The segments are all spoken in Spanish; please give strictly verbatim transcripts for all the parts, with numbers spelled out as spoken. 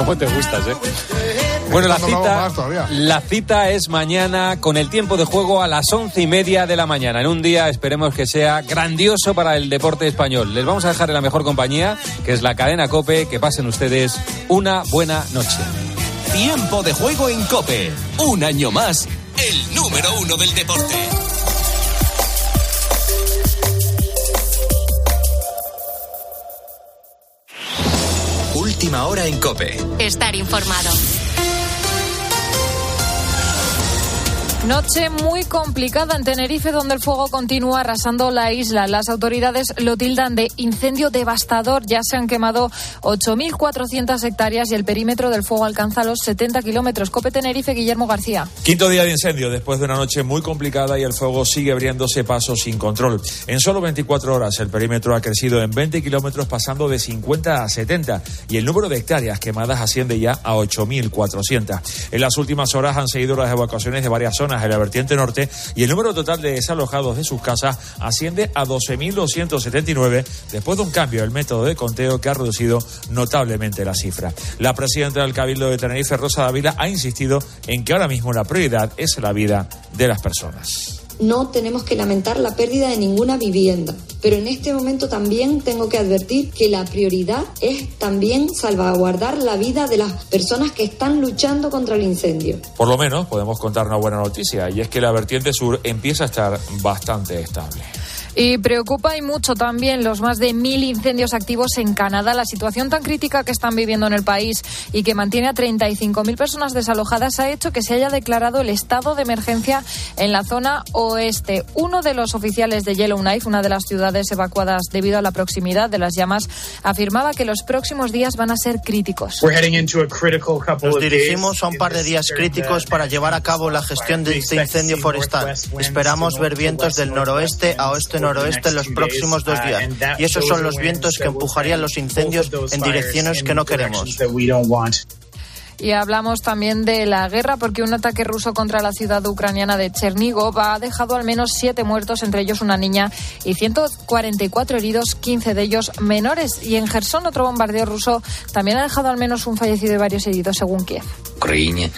¿Cómo te gustas, eh? Bueno, la cita, la cita es mañana con el tiempo de juego a las once y media de la mañana. En un día esperemos que sea grandioso para el deporte español. Les vamos a dejar en la mejor compañía, que es la cadena COPE. Que pasen ustedes una buena noche. Tiempo de juego en COPE. Un año más, el número uno del deporte. Última hora en COPE. Estar informado. Noche muy complicada en Tenerife, donde el fuego continúa arrasando la isla. Las autoridades lo tildan de incendio devastador. Ya se han quemado ocho mil cuatrocientas hectáreas y el perímetro del fuego alcanza los setenta kilómetros. COPE Tenerife, Guillermo García. Quinto día de incendio después de una noche muy complicada y el fuego sigue abriéndose paso sin control. En solo veinticuatro horas el perímetro ha crecido en veinte kilómetros, pasando de cincuenta a setenta, y el número de hectáreas quemadas asciende ya a ocho mil cuatrocientas. En las últimas horas han seguido las evacuaciones de varias zonas en la vertiente norte y el número total de desalojados de sus casas asciende a doce mil doscientos setenta y nueve después de un cambio del método de conteo que ha reducido notablemente la cifra. La presidenta del Cabildo de Tenerife, Rosa Dávila, ha insistido en que ahora mismo la prioridad es la vida de las personas. No tenemos que lamentar la pérdida de ninguna vivienda, pero en este momento también tengo que advertir que la prioridad es también salvaguardar la vida de las personas que están luchando contra el incendio. Por lo menos podemos contar una buena noticia, y es que la vertiente sur empieza a estar bastante estable. Y preocupa y mucho también los más de mil incendios activos en Canadá. La situación tan crítica que están viviendo en el país y que mantiene a treinta y cinco mil personas desalojadas ha hecho que se haya declarado el estado de emergencia en la zona oeste. Uno de los oficiales de Yellowknife, una de las ciudades evacuadas debido a la proximidad de las llamas, afirmaba que los próximos días van a ser críticos. Nos dirigimos a un par de días críticos para llevar a cabo la gestión de este incendio forestal. Esperamos ver vientos del noroeste a oeste noroeste en los próximos dos días, y esos son los vientos que empujarían los incendios en direcciones que no queremos. Y hablamos también de la guerra, porque un ataque ruso contra la ciudad ucraniana de Chernigov ha dejado al menos siete muertos, entre ellos una niña, y ciento cuarenta y cuatro heridos, quince de ellos menores. Y en Jersón, otro bombardeo ruso también ha dejado al menos un fallecido y varios heridos, según Kiev. Ucrania.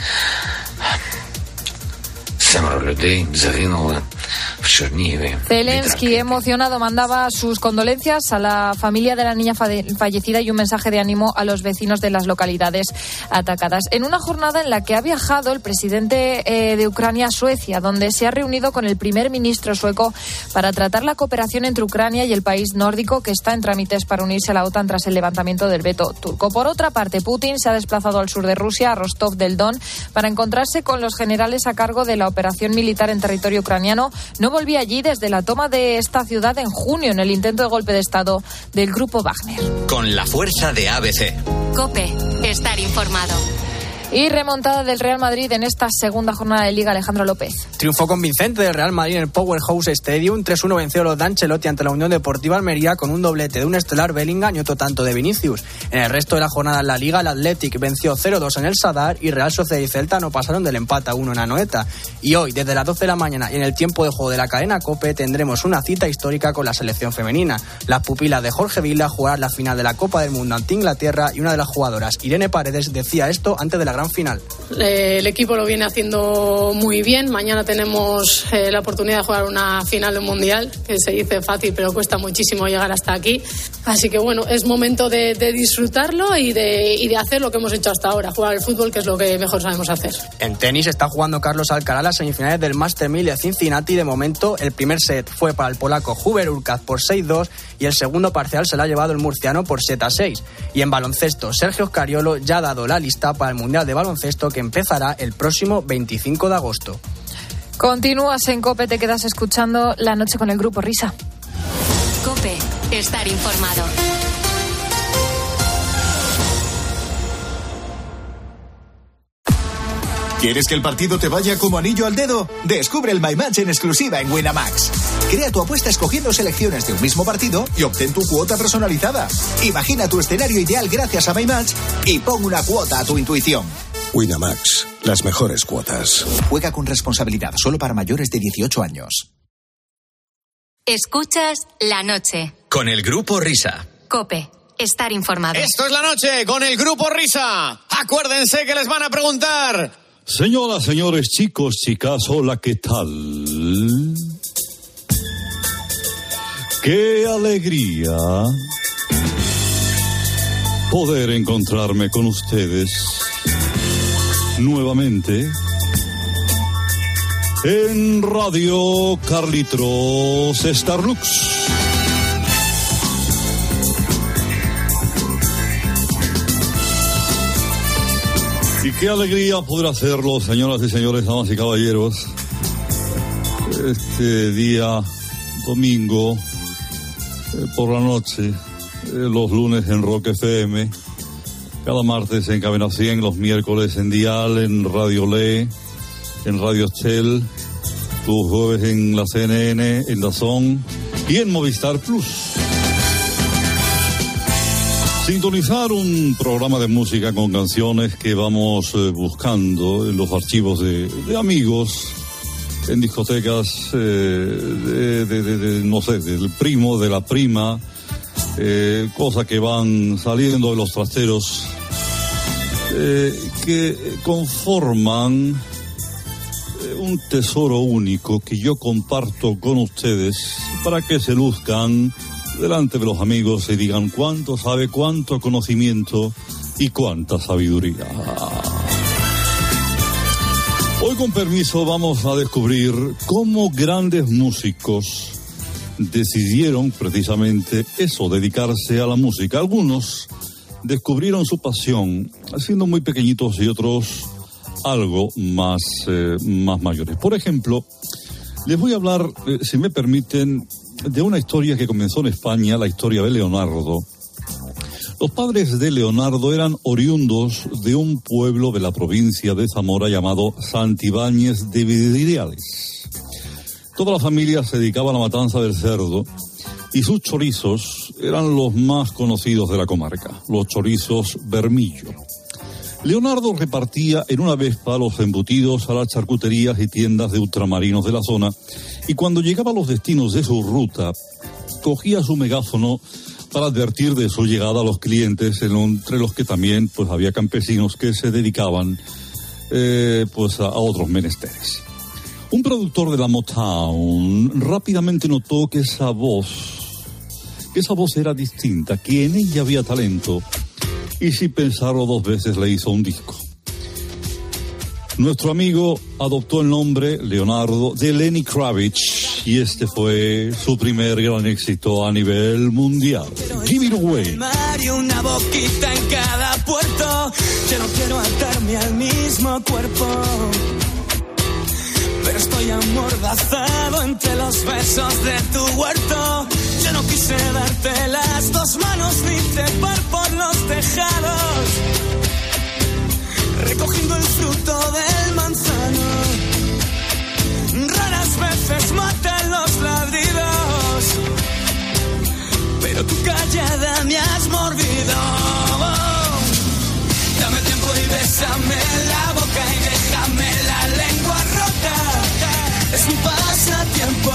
Zelensky, emocionado, mandaba sus condolencias a la familia de la niña fallecida y un mensaje de ánimo a los vecinos de las localidades atacadas. En una jornada en la que ha viajado el presidente eh, de Ucrania a Suecia, donde se ha reunido con el primer ministro sueco para tratar la cooperación entre Ucrania y el país nórdico, que está en trámites para unirse a la OTAN tras el levantamiento del veto turco. Por otra parte, Putin se ha desplazado al sur de Rusia, a Rostov del Don, para encontrarse con los generales a cargo de la operación militar en territorio ucraniano. No volvía allí desde la toma de esta ciudad en junio, en el intento de golpe de Estado del grupo Wagner. Con la fuerza de A B C. COPE, estar informado. Y remontada del Real Madrid en esta segunda jornada de Liga, Alejandro López. Triunfo convincente del Real Madrid en el Powerhouse Stadium. tres uno venció a los de Ancelotti ante la Unión Deportiva Almería con un doblete de un estelar Bellingham y otro tanto de Vinicius. En el resto de la jornada en la Liga, el Athletic venció cero dos en el Sadar y Real Sociedad y Celta no pasaron del empate a uno en Anoeta. Y hoy, desde las doce de la mañana y en el tiempo de juego de la cadena COPE, tendremos una cita histórica con la selección femenina. Las pupilas de Jorge Vilda jugarán la final de la Copa del Mundo ante Inglaterra y una de las jugadoras, Irene Paredes, decía esto antes de la gran final. El equipo lo viene haciendo muy bien. Mañana tenemos eh, la oportunidad de jugar una final del Mundial, que se dice fácil, pero cuesta muchísimo llegar hasta aquí. Así que bueno, es momento de, de disfrutarlo y de, y de hacer lo que hemos hecho hasta ahora, jugar al fútbol, que es lo que mejor sabemos hacer. En tenis está jugando Carlos Alcaraz las semifinales del Master mil de Cincinnati. De momento, el primer set fue para el polaco Hubert Hurkacz por seis dos y el segundo parcial se lo ha llevado el murciano por siete a seis. Y en baloncesto, Sergio Scariolo ya ha dado la lista para el Mundial de Baloncesto, que empezará el próximo veinticinco de agosto. Continúas en COPE, te quedas escuchando La Noche con el Grupo Risa. COPE, estar informado. ¿Quieres que el partido te vaya como anillo al dedo? Descubre el My Match en exclusiva en Winamax. Crea tu apuesta escogiendo selecciones de un mismo partido y obtén tu cuota personalizada. Imagina tu escenario ideal gracias a My Match y pon una cuota a tu intuición. Winamax, las mejores cuotas. Juega con responsabilidad, solo para mayores de dieciocho años. Escuchas La Noche. Con el Grupo Risa. COPE, estar informado. Esto es La Noche con el Grupo Risa. Acuérdense que les van a preguntar. Señoras, señores, chicos, chicas, hola, ¿qué tal? ¡Qué alegría poder encontrarme con ustedes nuevamente en Radio Carlitos Starlux! Y qué alegría poder hacerlo, señoras y señores, damas y caballeros, este día domingo, eh, por la noche, eh, los lunes en Rock F M, cada martes en Cadena cien, los miércoles en Dial, en Radio Le, en Radio Estel, los jueves en la C N N, en DAZN y en Movistar Plus. Sintonizar un programa de música con canciones que vamos eh, buscando en los archivos de, de amigos, en discotecas, eh, de, de, de, de, no sé, del primo, de la prima, eh, cosas que van saliendo de los trasteros, eh, que conforman eh, un tesoro único que yo comparto con ustedes para que se luzcan delante de los amigos y digan cuánto sabe, cuánto conocimiento y cuánta sabiduría. Hoy, con permiso, vamos a descubrir cómo grandes músicos decidieron precisamente eso, dedicarse a la música. Algunos descubrieron su pasión siendo muy pequeñitos y otros algo más, eh, más mayores. Por ejemplo, les voy a hablar, eh, si me permiten, de una historia que comenzó en España, la historia de Leonardo. Los padres de Leonardo eran oriundos de un pueblo de la provincia de Zamora llamado Santibáñez de Vidriales. Toda la familia se dedicaba a la matanza del cerdo y sus chorizos eran los más conocidos de la comarca, los chorizos Bermillo. Leonardo repartía en una Vespa los embutidos a las charcuterías y tiendas de ultramarinos de la zona, y cuando llegaba a los destinos de su ruta, cogía su megáfono para advertir de su llegada a los clientes, entre los que también pues había campesinos que se dedicaban eh, pues a, a otros menesteres. Un productor de la Motown rápidamente notó que esa voz, que esa voz era distinta, que en ella había talento, y sin pensarlo dos veces le hizo un disco. Nuestro amigo adoptó el nombre, Leonardo, de Lenny Kravitz, y este fue su primer gran éxito a nivel mundial. Give It Away. Una boquita en cada puerto, yo no quiero atarme al mismo cuerpo, pero estoy amordazado entre los besos de tu huerto. Yo no quise darte las dos manos ni trepar por los tejados, recogiendo el fruto del manzano. Raras veces matan los ladridos, pero tú callada me has mordido. Dame tiempo y bésame la boca y déjame la lengua rota. Es mi pasatiempo.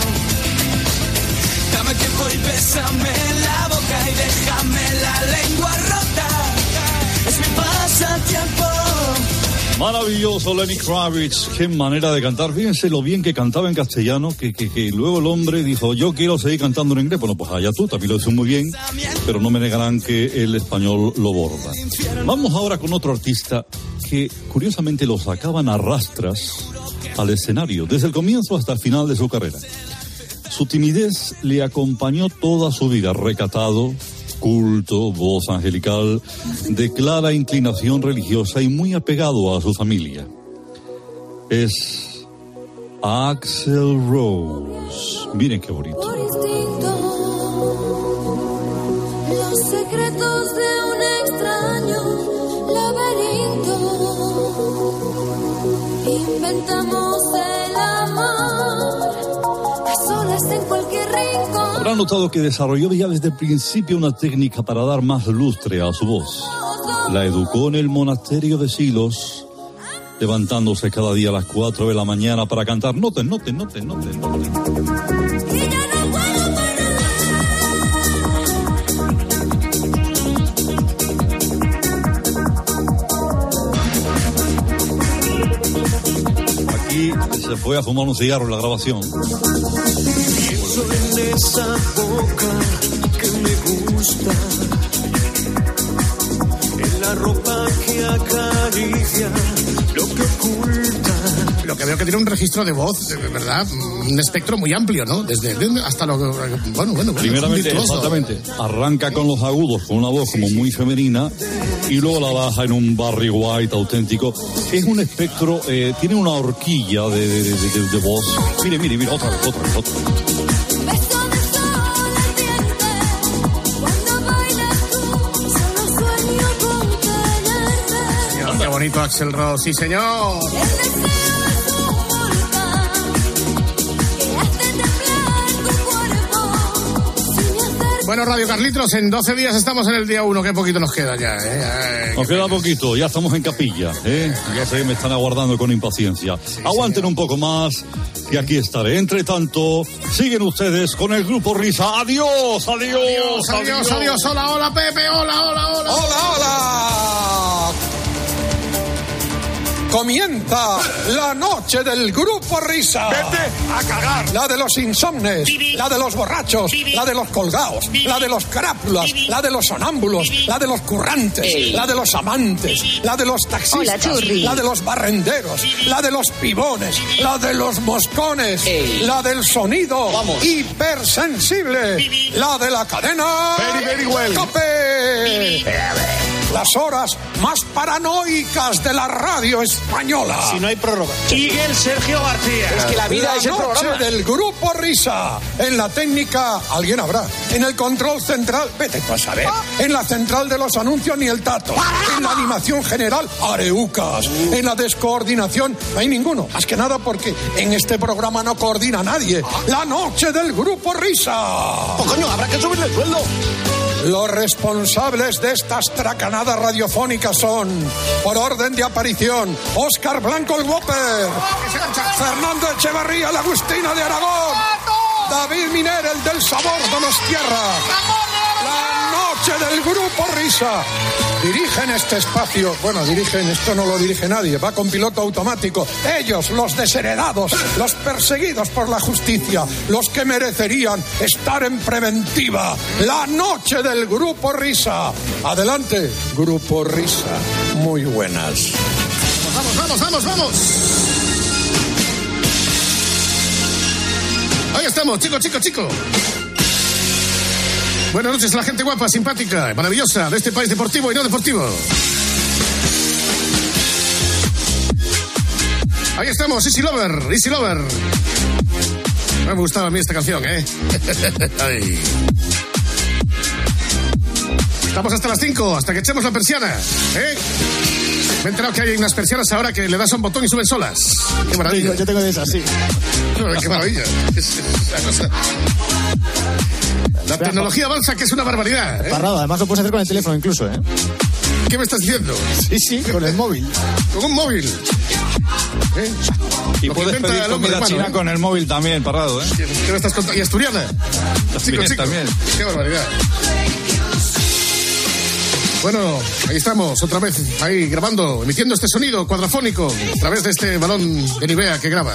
Dame tiempo y bésame la boca y déjame la lengua rota. Es mi pasatiempo. Maravilloso, Lenny Kravitz, qué manera de cantar. Fíjense lo bien que cantaba en castellano, que, que, que luego el hombre dijo, yo quiero seguir cantando en inglés. Bueno, pues allá tú, también lo dices muy bien, pero no me negarán que el español lo borda. Vamos ahora con otro artista que curiosamente lo sacaban a rastras al escenario, desde el comienzo hasta el final de su carrera. Su timidez le acompañó toda su vida, recatado, culto, voz angelical, de clara inclinación religiosa y muy apegado a su familia. Es Axl Rose. Miren qué bonito. Por instinto, los secretos de un extraño laberinto, inventamos el amor a solas en cualquier rincón. Habrán notado que desarrolló ya desde el principio una técnica para dar más lustre a su voz. La educó en el monasterio de Silos, levantándose cada día a las cuatro de la mañana para cantar. Noten, noten, noten, noten, noten. se fue a fumar un cigarro en la grabación. Pienso en esa boca que me gusta, en la ropa que acaricia lo que oculta. Lo que veo que tiene un registro de voz, de verdad, un espectro muy amplio, ¿no? Desde hasta lo... Bueno, bueno, primeramente, exactamente, arranca con los agudos, con una voz como muy femenina, y luego la baja en un Barry White auténtico. Es un espectro, eh, tiene una horquilla de, de, de, de, de voz. Mire, mire, mire, otra vez, otra vez, otra vez. Qué bonito Axl Rose, sí señor. Bueno, Radio Carlitos, en doce días estamos en el día uno, qué poquito nos queda ya, ¿eh? Ay, nos queda poquito, ya estamos en capilla, ¿eh? Ya sé que me están aguardando con impaciencia. Sí, aguanten señor. Un poco más, y aquí estaré. Entre tanto, siguen ustedes con el Grupo Risa. Adiós, adiós, adiós, adiós, adiós, adiós. Hola, hola, Pepe, hola, hola, hola. Hola, hola. Comienza la noche del Grupo Risa. Vete a cagar. La de los insomnes, Bibi. la de los borrachos, Bibi. la de los colgados, Bibi. la de los carápulas, Bibi. la de los sonámbulos, Bibi. la de los currantes, Ey. la de los amantes, Bibi. la de los taxistas, Hola, Churri. la de los barrenderos, Bibi. la de los pibones, Bibi. la de los moscones, Ey. la del sonido Vamos. hipersensible, Bibi. la de la cadena Very, very well. COPE. Bibi. Las horas más paranoicas de la radio española. Si no hay prórroga. Miguel Sergio García. Es que la vida La es el noche programa. del Grupo Risa. En la técnica, alguien habrá. En el control central, vete tú a saber. En la central de los anuncios, ni el tato. En la animación general, areucas. En la descoordinación, no hay ninguno. Más que nada porque en este programa no coordina nadie. La noche del Grupo Risa. Oh, coño, habrá que subirle el sueldo. Los responsables de estas tracanadas radiofónicas son, por orden de aparición, Óscar Blanco el Whopper, Fernando Echevarría, el Agustina de Aragón, David Miner, el del sabor Donostierra. La noche del Grupo Risa. Dirigen este espacio, bueno, dirigen, esto no lo dirige nadie, va con piloto automático. Ellos, los desheredados, los perseguidos por la justicia, los que merecerían estar en preventiva. La noche del Grupo Risa. Adelante, Grupo Risa. Muy buenas. Vamos, vamos, vamos, vamos. Ahí estamos, chico, chico, chico. Buenas noches a la gente guapa, simpática, maravillosa de este país deportivo y no deportivo. Ahí estamos, Easy Lover, Easy Lover. Me gustaba a mí esta canción, ¿eh? Ay. Estamos hasta las cinco, hasta que echemos la persiana, ¿eh? Me he enterado que hay unas persianas ahora que le das a un botón y suben solas. Qué maravilla. Yo tengo de esas, sí. Qué maravilla. Es, es una cosa... La tecnología avanza, que es una barbaridad, ¿eh? Parrado, además lo puedes hacer con el teléfono incluso, ¿eh? ¿Qué me estás diciendo? Sí, sí, con el móvil. Con un móvil. ¿Eh? Y Lo que puedes inventa pedir el hombre comida humano, china ¿eh? con el móvil también, Parrado, ¿eh? ¿Qué me estás contando? ¿Y asturiana? Chico, chico. También. Qué barbaridad. Bueno, ahí estamos, otra vez, ahí grabando, emitiendo este sonido cuadrafónico a través de este balón de Nivea que graba.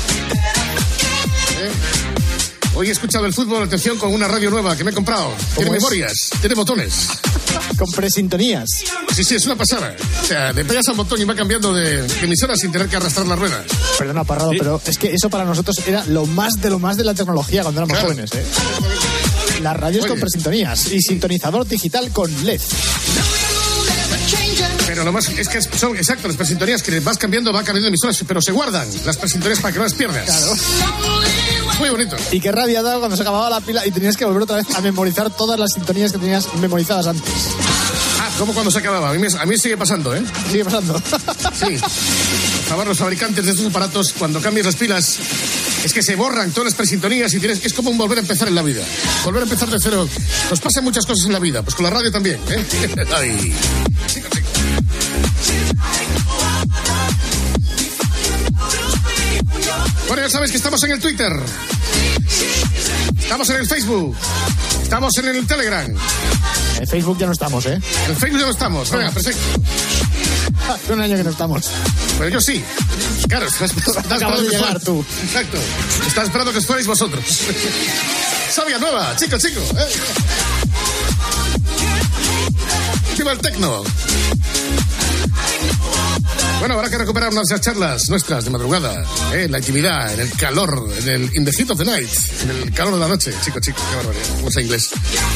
¿Eh? Hoy he escuchado el fútbol, atención, con una radio nueva que me he comprado. Tiene es? memorias, tiene botones. Con presintonías. Sí, sí, es una pasada. O sea, le pegas al botón y va cambiando de, de emisora sin tener que arrastrar la rueda. Perdona, Parrado, ¿sí? Pero es que eso para nosotros era lo más de lo más de la tecnología cuando éramos Claro. jóvenes, ¿eh? Las radios Muy con bien. presintonías y sintonizador digital con L E D. Pero lo más es que son, exacto, las presintonías que vas cambiando, va cambiando emisoras, pero se guardan las presintonías para que no las pierdas. Claro. Muy bonito. Y qué rabia daba cuando se acababa la pila y tenías que volver otra vez a memorizar todas las sintonías que tenías memorizadas antes. Ah, ¿cómo cuando se acababa? A mí, me- a mí sigue pasando, ¿eh? Sigue pasando. Sí. Por favor, los fabricantes de estos aparatos, cuando cambias las pilas, es que se borran todas las presintonías y tienes, es como un volver a empezar en la vida. Volver a empezar de cero. Nos pasan muchas cosas en la vida, pues con la radio también, ¿eh? Ay. Chico, chico. Bueno, ya sabes que estamos en el Twitter. Estamos en el Facebook. Estamos en el Telegram. En Facebook ya no estamos, ¿eh? En el Facebook ya no estamos. Venga, perfecto. Hace un año que no estamos. Pero yo sí. Claro, estás, estás esperando de que llegar fuera- tú. Exacto. Estás esperando que os fuerais vosotros. Sabia nueva, chico, chico. ¿eh? ¡Viva el tecno! Bueno, habrá que recuperar unas charlas nuestras de madrugada, ¿eh? En la intimidad, en el calor, en el in the heat of the night, en el calor de la noche. Chico, chico, qué barbaridad. ¿Cómo es inglés?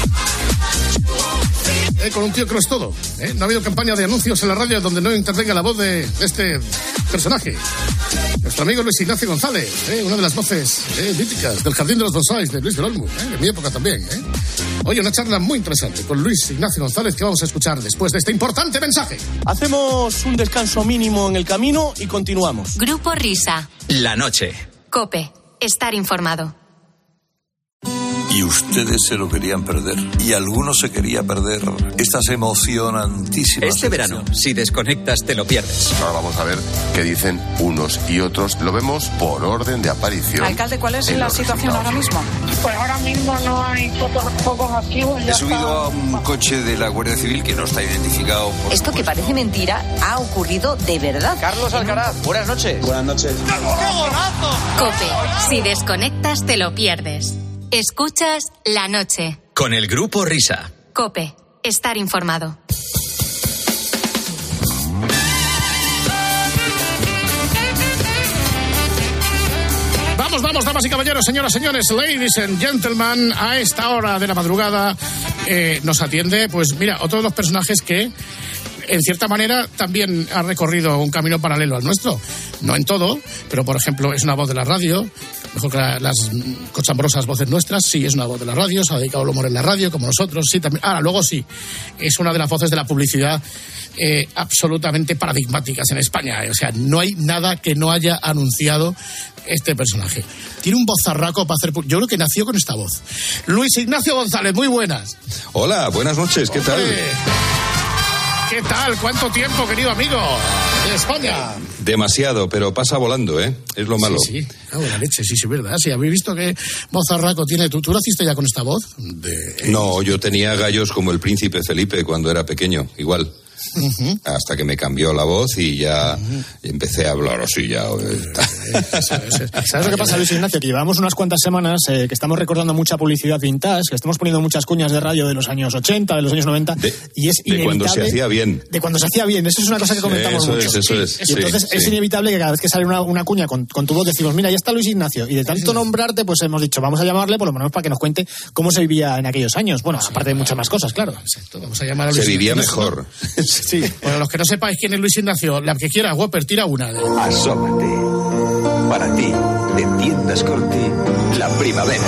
Eh, con un tío que lo es todo. ¿eh? No ha habido campaña de anuncios en la radio donde no intervenga la voz de, de este personaje. Nuestro amigo Luis Ignacio González, ¿eh? una de las voces eh, míticas del Jardín de los Bonsáis de Luis del Olmo, ¿eh? de mi época también. ¿eh? Oye, una charla muy interesante con Luis Ignacio González que vamos a escuchar después de este importante mensaje. Hacemos un descanso mínimo en el camino y continuamos. Grupo Risa. La noche. Cope. Estar informado. Y ustedes se lo querían perder. Y algunos se quería perder estas emocionantísimas. Este verano, si desconectas, te lo pierdes. Ahora vamos a ver qué dicen unos y otros. Lo vemos por orden de aparición. Alcalde, ¿cuál es la situación ahora mismo? Pues ahora mismo no hay focos, focos activos. He subido a un coche de la Guardia Civil que no está identificado. Por Esto que parece mentira ha ocurrido de verdad. Carlos Alcaraz, buenas noches. Buenas noches. Cope. Si desconectas, te lo pierdes. Escuchas La Noche. Con el Grupo Risa. Cope. Estar informado. Vamos, vamos, damas y caballeros, señoras, señores, ladies and gentlemen, a esta hora de la madrugada eh, nos atiende, pues mira, otro de los personajes que en cierta manera también ha recorrido un camino paralelo al nuestro. No en todo, pero por ejemplo es una voz de la radio, mejor que la, las cochambrosas voces nuestras, sí, es una voz de la radio, se ha dedicado al humor en la radio, como nosotros, sí, también. Ahora, luego sí, es una de las voces de la publicidad eh, absolutamente paradigmáticas en España. O sea, no hay nada que no haya anunciado este personaje. Tiene un vozarraco para hacer... Yo creo que nació con esta voz. Luis Ignacio González, muy buenas. Hola, buenas noches, ¿qué tal? Hombre, ¿qué tal? ¿Cuánto tiempo, querido amigo de España? Demasiado, pero pasa volando, ¿eh? Es lo malo. Sí, sí. Ah, buena leche, sí, sí, verdad. Sí, habéis visto que vozarraco tiene. ¿Tú, tú naciste ya con esta voz? De... No, yo tenía gallos como el príncipe Felipe cuando era pequeño, igual. Uh-huh. Hasta que me cambió la voz y ya uh-huh. empecé a hablar así ya. ¿Sabes lo que pasa, Luis Ignacio? Que llevamos unas cuantas semanas eh, que estamos recordando mucha publicidad vintage, que estamos poniendo muchas cuñas de radio de los años ochenta, de los años noventa, de, y es de cuando se hacía bien. De cuando se hacía bien, eso es una cosa que comentamos eso mucho. Es, eso es, y entonces sí, es sí. inevitable que cada vez que sale una, una cuña con, con tu voz decimos, mira, ya está Luis Ignacio, y de tanto nombrarte, pues hemos dicho, vamos a llamarle por lo menos para que nos cuente cómo se vivía en aquellos años. Bueno, aparte de muchas más cosas, claro. Exacto, vamos a llamar a Luis Se vivía Ignacio, mejor. ¿no? Sí, bueno, los que no sepáis quién es Luis Ignacio, la que quiera, Whopper, tira una. Asómate. Para ti, de Tiendas Corti, la primavera.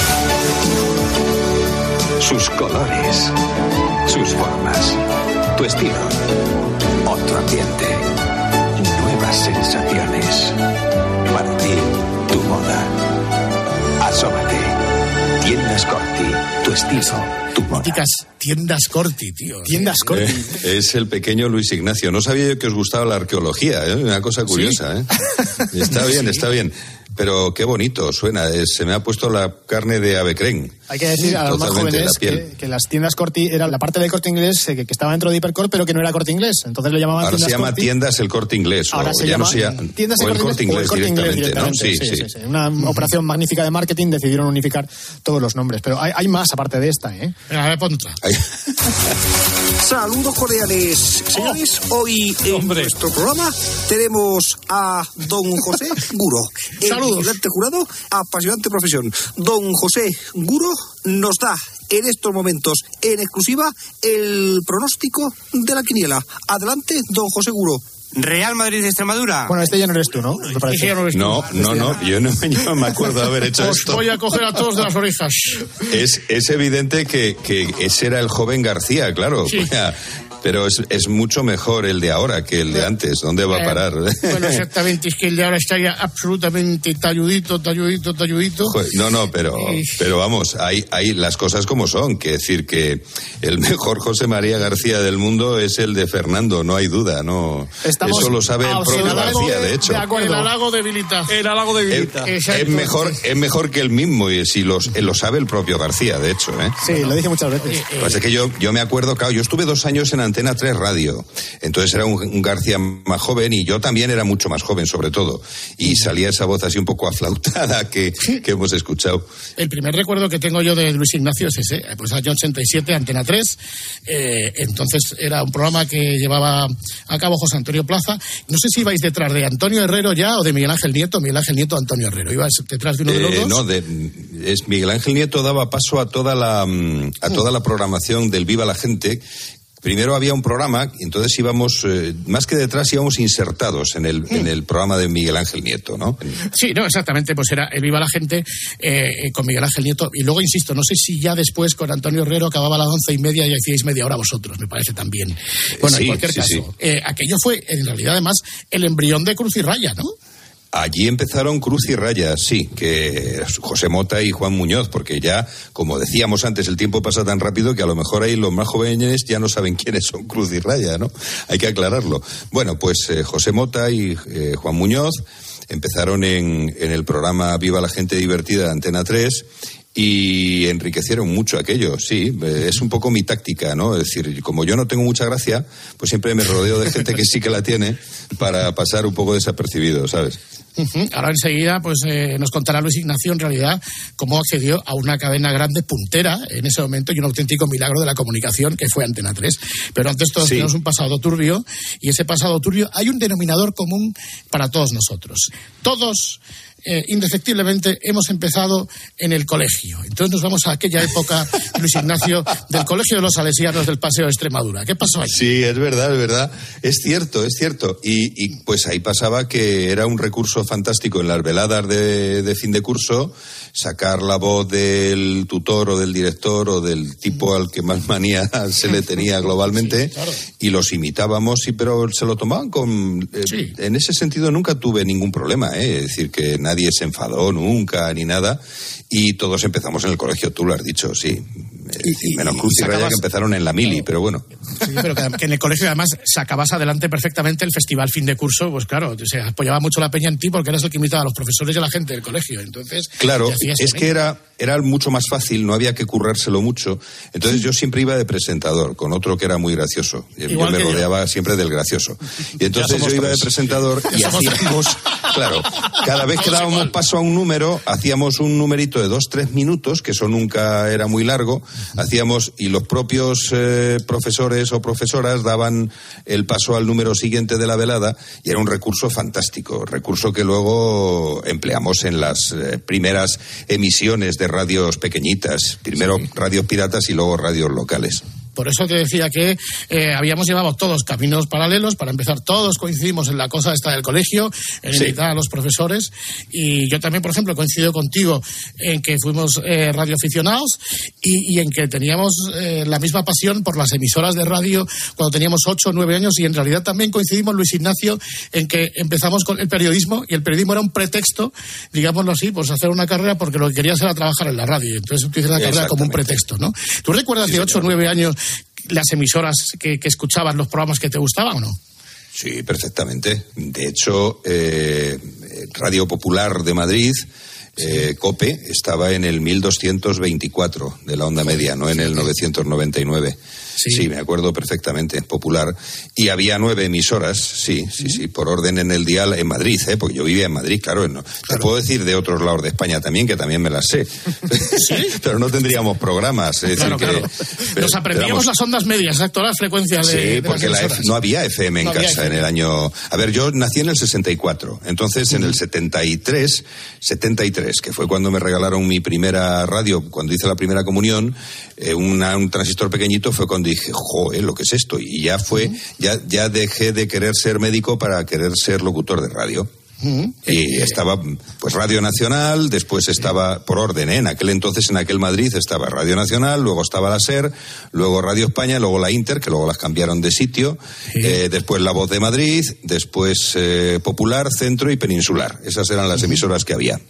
Sus colores, sus formas, tu estilo, otro ambiente, nuevas sensaciones. Para ti, tu moda. Asómate. Tiendas Corti, tu estilo. Míticas Tiendas Corti, tío. Tiendas Corti. Eh, es el pequeño Luis Ignacio. No sabía yo que os gustaba la arqueología, ¿eh? Una cosa curiosa, ¿Sí? ¿eh? Está bien, sí. está bien. Pero qué bonito suena. Eh, se me ha puesto la carne de avecren. Hay que decir a los más jóvenes que, que las tiendas Corti era la parte del Corte Inglés eh, que, que estaba dentro de Hipercor, pero que no era Corte Inglés. Entonces le llamaban Ahora tiendas se llama Corti. tiendas el Corte Inglés. Ahora o se ya llama no sea, tiendas o el Corte Inglés, o el Corte Inglés directamente, directamente, ¿no? Sí, sí, sí, sí. Una uh-huh. operación magnífica de marketing, decidieron unificar todos los nombres. Pero hay, hay más aparte de esta, ¿eh? A ver, ponte. Saludos cordiales, señores. Oh, hoy en Hombre. nuestro programa tenemos a don José Guro, el Saludos. vigilante jurado, apasionante profesión. Don José Guro nos da en estos momentos, en exclusiva, el pronóstico de la quiniela. Adelante, don José Guro. Real Madrid de Extremadura. Bueno, este ya no eres tú, ¿no? Me parece. Ya no, eres no, tú. no, no, yo no, yo no me acuerdo de haber hecho Os esto. voy a coger a todos de las orejas. Es, es evidente que, que ese era el joven García, claro. Sí. O sea, pero es, es mucho mejor el de ahora que el de antes. ¿Dónde va a parar? Eh, bueno, exactamente, es que el de ahora está ya absolutamente talludito, talludito, talludito. Joder, no, no, pero, y... pero vamos, hay, hay las cosas como son. Que decir que el mejor José María García del mundo es el de Fernando, no hay duda. no Estamos Eso lo sabe el propio García, de, de hecho. De acuerdo. El halago debilita. El halago debilita. Es, es, mejor, es mejor que el mismo, y si los, lo sabe el propio García, de hecho. ¿eh? Sí, lo dije muchas veces. Pues es que yo, yo me acuerdo, claro, yo estuve dos años en Antena tres Radio. Entonces era un, un García más joven y yo también era mucho más joven, sobre todo. Y salía esa voz así un poco aflautada que, que hemos escuchado. El primer recuerdo que tengo yo de Luis Ignacio es ese, pues año ochenta y siete, Antena tres. Eh, entonces era un programa que llevaba a cabo José Antonio Plaza. No sé si ibais detrás de Antonio Herrero ya o de Miguel Ángel Nieto, Miguel Ángel Nieto, Antonio Herrero. ¿Ibais detrás de uno de los eh, dos? No, de, es Miguel Ángel Nieto daba paso a toda la a toda la programación del Viva la Gente. Primero había un programa, entonces íbamos, eh, más que detrás, íbamos insertados en el, mm. en el programa de Miguel Ángel Nieto, ¿no? Sí, no, exactamente, pues era el Viva la Gente eh, con Miguel Ángel Nieto. Y luego, insisto, no sé si ya después con Antonio Herrero acababa a las once y media y hacíais media hora vosotros, me parece también. Bueno, sí, en cualquier sí, caso, sí. Eh, aquello fue, en realidad, además, el embrión de Cruz y Raya, ¿no? Allí empezaron Cruz y Raya, sí, que José Mota y Juan Muñoz, porque ya, como decíamos antes, el tiempo pasa tan rápido que a lo mejor ahí los más jóvenes ya no saben quiénes son Cruz y Raya, ¿no? Hay que aclararlo. Bueno, pues eh, José Mota y eh, Juan Muñoz empezaron en, en el programa Viva la Gente Divertida de Antena tres y enriquecieron mucho aquello, sí, es un poco mi táctica, ¿no? Es decir, como yo no tengo mucha gracia, pues siempre me rodeo de gente que sí que la tiene para pasar un poco desapercibido, ¿sabes? Uh-huh. Ahora enseguida pues eh, nos contará Luis Ignacio en realidad cómo accedió a una cadena grande puntera en ese momento y un auténtico milagro de la comunicación que fue Antena tres. Pero antes todos sí. tenemos un pasado turbio y ese pasado turbio hay un denominador común para todos nosotros. Todos Eh, indefectiblemente hemos empezado en el colegio. Entonces nos vamos a aquella época, Luis Ignacio, del Colegio de los Salesianos del Paseo de Extremadura. ¿Qué pasó ahí? Sí, es verdad, es verdad. Es cierto, es cierto. Y, y pues ahí pasaba que era un recurso fantástico en las veladas de, de fin de curso, sacar la voz del tutor o del director o del tipo al que más manía se le tenía globalmente, sí, claro. Y los imitábamos, sí, pero se lo tomaban con... Eh, sí. En ese sentido nunca tuve ningún problema, ¿eh? Es decir, que nadie se enfadó nunca ni nada y todos empezamos en el colegio, tú lo has dicho, sí. Y, menos Cruz y, y Raya que empezaron en la mili, claro. Pero bueno. Sí, pero que, que en el colegio además sacabas adelante perfectamente el festival fin de curso, pues claro, se apoyaba mucho la peña en ti porque eras el que imitaba a los profesores y a la gente del colegio, entonces... Claro, es que era, era mucho más fácil, no había que currárselo mucho, entonces sí. Yo siempre iba de presentador, con otro que era muy gracioso, Igual yo me rodeaba yo. siempre del gracioso, y entonces yo iba tres. de presentador y hacíamos, claro, cada vez que dábamos paso a un número, hacíamos un numerito de dos, tres minutos, que eso nunca era muy largo, hacíamos y los propios eh, profesores o profesoras daban el paso al número siguiente de la velada y era un recurso fantástico, recurso que luego empleamos en las eh, primeras emisiones de radios pequeñitas, primero sí. radios piratas y luego radios locales. Por eso te decía que eh, habíamos llevado todos caminos paralelos. Para empezar, todos coincidimos en la cosa esta del colegio, en sí. invitar a los profesores. Y yo también, por ejemplo, coincido contigo en que fuimos eh, radioaficionados y, y en que teníamos eh, la misma pasión por las emisoras de radio cuando teníamos ocho o nueve años. Y en realidad también coincidimos, Luis Ignacio, en que empezamos con el periodismo y el periodismo era un pretexto, digámoslo así, pues hacer una carrera porque lo que querías era trabajar en la radio. Entonces utilizas la carrera como un pretexto, ¿no? ¿Tú recuerdas sí, de ocho o nueve años las emisoras que, que escuchabas, los programas que te gustaban o no? Sí, perfectamente. De hecho, eh, Radio Popular de Madrid, eh, COPE, estaba en el mil doscientos veinticuatro de la onda media, no en el novecientos noventa y nueve. Sí. sí, me acuerdo perfectamente, Popular. Y había nueve emisoras, sí, sí, sí, por orden en el dial en Madrid, ¿eh? Porque yo vivía en Madrid, claro. No. Claro. Te puedo decir de otros lados de España también, que también me las sé. ¿Sí? Pero no tendríamos programas. Es claro, decir, claro. Que, pero, Nos aprendíamos las ondas medias, exacto, la frecuencia de Sí, de porque las la F, no había F M en no casa F M. En el año... A ver, yo nací en el sesenta y cuatro, entonces uh-huh. en el setenta y tres, setenta y tres, que fue cuando me regalaron mi primera radio, cuando hice la primera comunión, eh, una, un transistor pequeñito, fue cuando dije, joder, lo que es esto, y ya fue, uh-huh. ya, ya dejé de querer ser médico para querer ser locutor de radio. Uh-huh. Y estaba pues Radio Nacional, después estaba por orden, ¿eh? En aquel entonces, en aquel Madrid estaba Radio Nacional, luego estaba la SER, luego Radio España, luego la Inter, que luego las cambiaron de sitio, uh-huh. eh, después La Voz de Madrid, después eh, Popular, Centro y Peninsular. Esas eran las uh-huh. emisoras que había.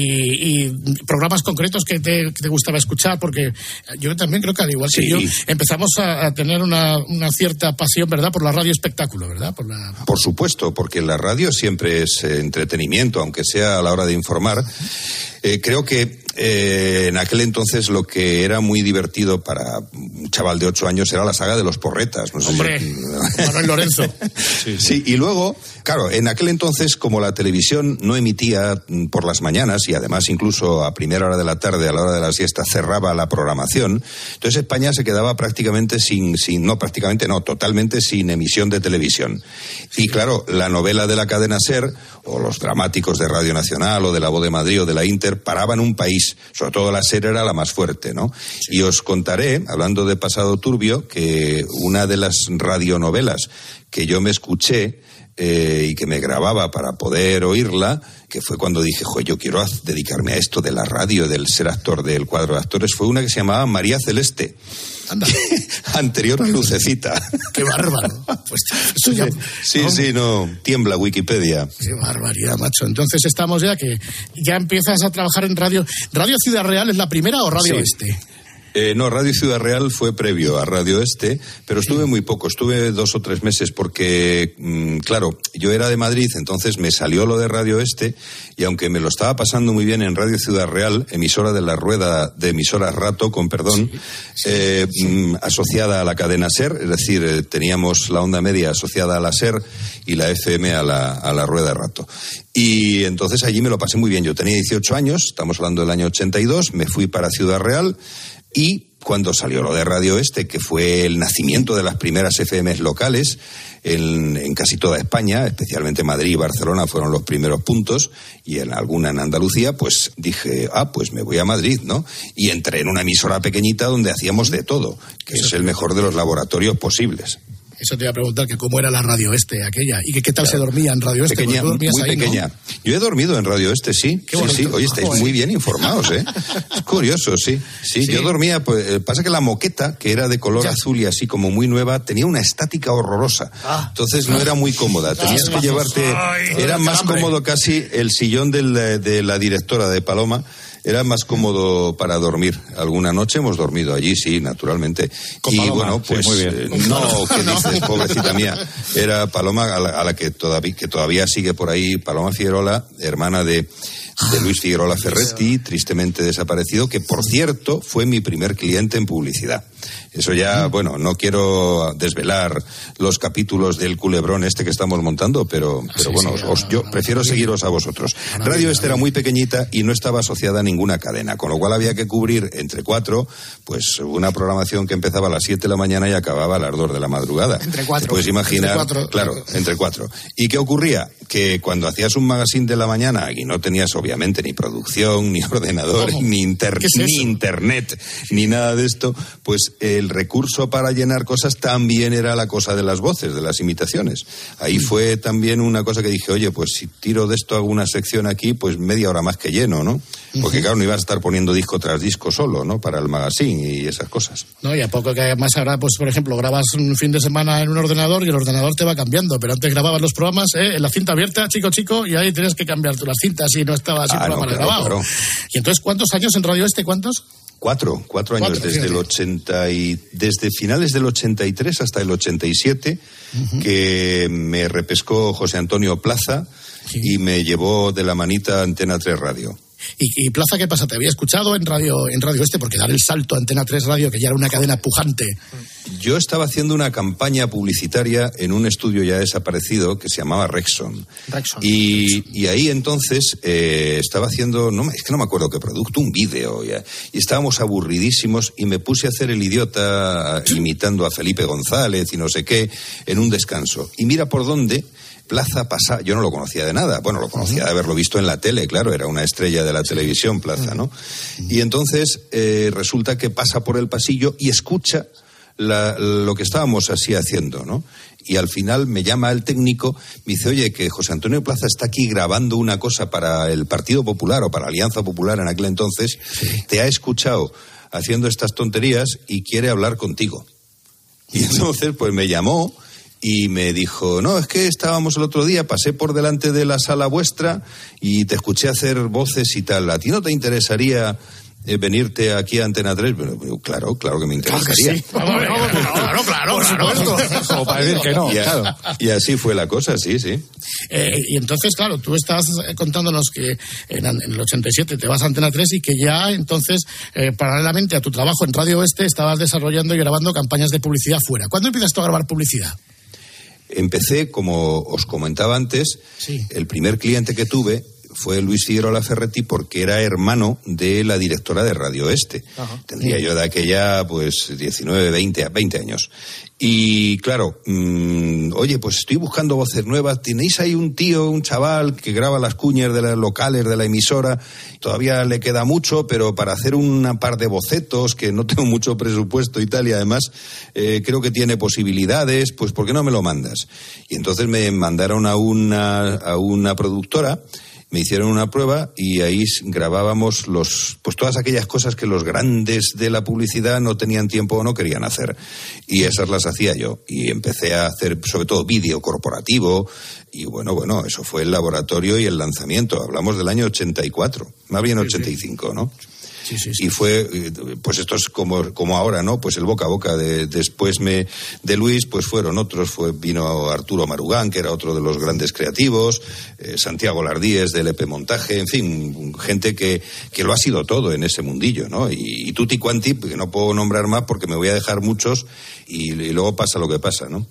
Y, y programas concretos que te, que te gustaba escuchar, porque yo también creo que al igual sí. que yo empezamos a, a tener una, una cierta pasión, ¿verdad?, por la radio espectáculo, ¿verdad? Por, la... por supuesto, porque la radio siempre es eh, entretenimiento, aunque sea a la hora de informar. Eh, creo que eh, en aquel entonces lo que era muy divertido para un chaval de ocho años era la saga de los porretas. No sé Hombre, si... Manuel Lorenzo. Sí, sí, y luego, claro, en aquel entonces, como la televisión no emitía por las mañanas y además incluso a primera hora de la tarde, a la hora de la siesta, cerraba la programación, entonces España se quedaba prácticamente sin, sin no prácticamente, no, totalmente sin emisión de televisión. Y claro, la novela de la cadena SER, o los dramáticos de Radio Nacional, o de La Voz de Madrid, o de la Inter, paraban un país. Sobre todo la SER era la más fuerte, ¿no? Sí. Y os contaré, hablando de pasado turbio, que una de las radionovelas que yo me escuché eh, y que me grababa para poder oírla, que fue cuando dije, joder, yo quiero dedicarme a esto de la radio, del ser actor del cuadro de actores, fue una que se llamaba María Celeste. Anda. Anterior a Lucecita. ¡Qué bárbaro! Pues eso ya... Sí, ¿no? sí, no, tiembla Wikipedia. ¡Qué barbaridad, macho! Entonces estamos ya que ya empiezas a trabajar en radio. ¿Radio Ciudad Real es la primera o Radio sí. Este? Eh, no, Radio Ciudad Real fue previo a Radio Este, pero estuve muy poco, estuve dos o tres meses porque, mmm, claro, yo era de Madrid, entonces me salió lo de Radio Este, y aunque me lo estaba pasando muy bien en Radio Ciudad Real, emisora de la rueda de emisoras Rato, con perdón, sí, sí, eh, sí. Mmm, asociada a la cadena SER, es decir, eh, teníamos la onda media asociada a la SER y la F M a la, a la rueda Rato. Y entonces allí me lo pasé muy bien, yo tenía dieciocho años, estamos hablando del año ochenta y dos, me fui para Ciudad Real. Y cuando salió lo de Radio Este, que fue el nacimiento de las primeras F Ms locales en, en casi toda España, especialmente Madrid y Barcelona fueron los primeros puntos, y en alguna en Andalucía, pues dije, ah, pues me voy a Madrid, ¿no? Y entré en una emisora pequeñita donde hacíamos de todo, que Eso es el mejor de los laboratorios posibles. Eso te iba a preguntar, que cómo era la Radio Este aquella, y que qué tal claro. se dormía en Radio Este. Pequeña, muy ahí, pequeña. ¿No? Yo he dormido en Radio Este, sí. Qué sí, sí. Oye, estáis muy bien informados, ¿eh? Es curioso, sí. sí. Sí, yo dormía, pues pasa que la moqueta, que era de color ya. azul y así como muy nueva, tenía una estática horrorosa. Ah. Entonces no era muy cómoda. Tenías ah, que llevarte... Ay, era más hambre. cómodo casi el sillón del, de la directora de Paloma. Era más cómodo para dormir. Alguna noche hemos dormido allí, sí, naturalmente. Con y Paloma. bueno, pues sí, muy bien. Eh, no, ¿qué dices, pobrecita mía? Era Paloma, a la, a la que todavía que todavía sigue por ahí, Paloma Figuerola, hermana de de Luis Figuerola Ferretti, tristemente desaparecido, que por cierto fue mi primer cliente en publicidad. Eso ya, bueno, no quiero desvelar los capítulos del culebrón este que estamos montando, pero, pero sí, bueno, sí, os, yo prefiero seguiros a vosotros. Radio Este era muy pequeñita y no estaba asociada a ninguna cadena, con lo cual había que cubrir entre cuatro, pues una programación que empezaba a las siete de la mañana y acababa a las dos de la madrugada. Entre cuatro. Te puedes imaginar, entre cuatro. Claro, entre cuatro. ¿Y qué ocurría? Que cuando hacías un magazine de la mañana y no tenías obviamente ni producción, ni ordenador, ni, inter es ni internet, ni nada de esto, pues el recurso para llenar cosas también era la cosa de las voces, de las imitaciones. Ahí fue también una cosa que dije, oye, pues si tiro de esto alguna sección aquí, pues media hora más que lleno, ¿no? Porque claro, no ibas a estar poniendo disco tras disco solo, ¿no? Para el magazine y esas cosas. No, y a poco que además ahora, pues por ejemplo, grabas un fin de semana en un ordenador y el ordenador te va cambiando, pero antes grababas los programas ¿eh? en la cinta abierta, chico, chico, y ahí tenías que cambiar tú las cintas y no estaba así ah, no, claro, grabado. Claro. Y entonces, ¿cuántos años en Radio Este? ¿Cuántos? Cuatro, cuatro años, cuatro, desde fíjate. el ochenta y desde finales del ochenta y tres hasta el ochenta y siete, uh-huh. que me repescó José Antonio Plaza sí. y me llevó de la manita a Antena tres Radio. ¿Y, y Plaza qué pasa? ¿Te había escuchado en Radio en Radio Este? Porque dar el salto a Antena tres Radio, que ya era una cadena pujante. Yo estaba haciendo una campaña publicitaria en un estudio ya desaparecido que se llamaba Rexon. Rexon. Y, Rexon. y ahí entonces eh, estaba haciendo, no, es que no me acuerdo qué producto, un vídeo. Ya, y estábamos aburridísimos y me puse a hacer el idiota imitando a Felipe González y no sé qué en un descanso. Y mira por dónde... Plaza pasa, yo no lo conocía de nada, bueno, lo conocía de haberlo visto en la tele, claro, era una estrella de la televisión, Plaza, ¿no? Y entonces eh, resulta que pasa por el pasillo y escucha la, lo que estábamos así haciendo, ¿no? Y al final me llama el técnico, me dice, oye, que José Antonio Plaza está aquí grabando una cosa para el Partido Popular o para Alianza Popular en aquel entonces, sí. te ha escuchado haciendo estas tonterías y quiere hablar contigo. Y entonces, pues me llamó... Y me dijo, no, es que estábamos el otro día, pasé por delante de la sala vuestra y te escuché hacer voces y tal. ¿A ti no te interesaría eh, venirte aquí a Antena tres? Bueno, claro, claro que me interesaría. Claro, que sí. claro, claro, Por claro, supuesto. claro. Como para decir que no. Y, a, claro. y así fue la cosa, sí, sí. Eh, y entonces, claro, tú estás contándonos que en, en el ochenta y siete te vas a Antena tres y que ya entonces, eh, paralelamente a tu trabajo en Radio Oeste, estabas desarrollando y grabando campañas de publicidad fuera. ¿Cuándo empiezas tú a grabar publicidad? Empecé, como os comentaba antes, sí. el primer cliente que tuve fue Luis Figueroa Ferretti, porque era hermano de la directora de Radio Este. Ajá. Tendría yo de aquella, pues, diecinueve, veinte, veinte años. Y, claro, mmm, oye, pues estoy buscando voces nuevas. ¿Tenéis ahí un tío, un chaval que graba las cuñas de las locales de la emisora? Todavía le queda mucho, pero para hacer una par de bocetos, que no tengo mucho presupuesto y tal, y además eh, creo que tiene posibilidades, pues ¿por qué no me lo mandas? Y entonces me mandaron a una, a una productora. Me hicieron una prueba y ahí grabábamos los, pues todas aquellas cosas que los grandes de la publicidad no tenían tiempo o no querían hacer. Y esas las hacía yo. Y empecé a hacer, sobre todo, vídeo corporativo. Y bueno, bueno, eso fue el laboratorio y el lanzamiento. Hablamos del año ochenta y cuatro, más bien ochenta y cinco, ¿no? Sí, sí, sí. Y fue, pues esto es como, como ahora, ¿no? Pues el boca a boca. De, después me, de Luis, pues fueron otros. Fue, vino Arturo Marugán, que era otro de los grandes creativos, eh, Santiago Lardíez de L P Montaje, en fin, gente que, que lo ha sido todo en ese mundillo, ¿no? Y, y tutti quanti, que no puedo nombrar más porque me voy a dejar muchos y, y luego pasa lo que pasa, ¿no?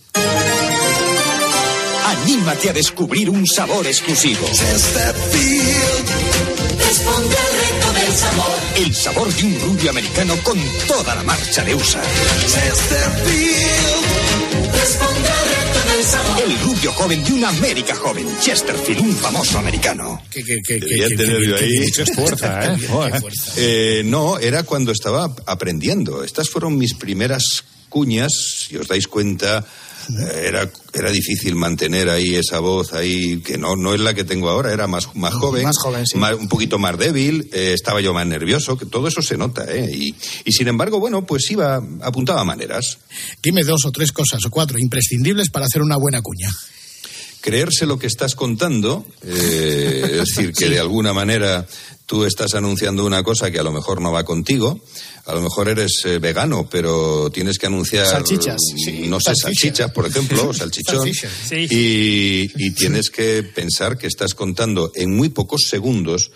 Anímate a descubrir un sabor exclusivo. Chesterfield responde al reto del sabor. El sabor de un rubio americano con toda la marcha de U S A. Chesterfield responde al reto del sabor. El rubio joven de una América joven. Chesterfield, un famoso americano. Que, que, que, Debía que, tener que, yo ahí. Mucha fuerza, ¿eh? Qué fuerza. Eh, no, era cuando estaba aprendiendo. Estas fueron mis primeras cuñas, si os dais cuenta. Era, era difícil mantener ahí esa voz ahí, que no, no es la que tengo ahora, era más, más joven, más joven sí. más, un poquito más débil, eh, estaba yo más nervioso, que todo eso se nota, ¿eh? Y, y sin embargo, bueno, pues iba, apuntaba maneras. Dime dos o tres cosas, o cuatro, imprescindibles para hacer una buena cuña. Creerse lo que estás contando, eh, es decir, que sí. De alguna manera tú estás anunciando una cosa que a lo mejor no va contigo. A lo mejor eres eh, vegano, pero tienes que anunciar... Salchichas. Sí, no sé, salchicha. salchichas, por ejemplo, salchichón. Sí. Y, y tienes que pensar que estás contando en muy pocos segundos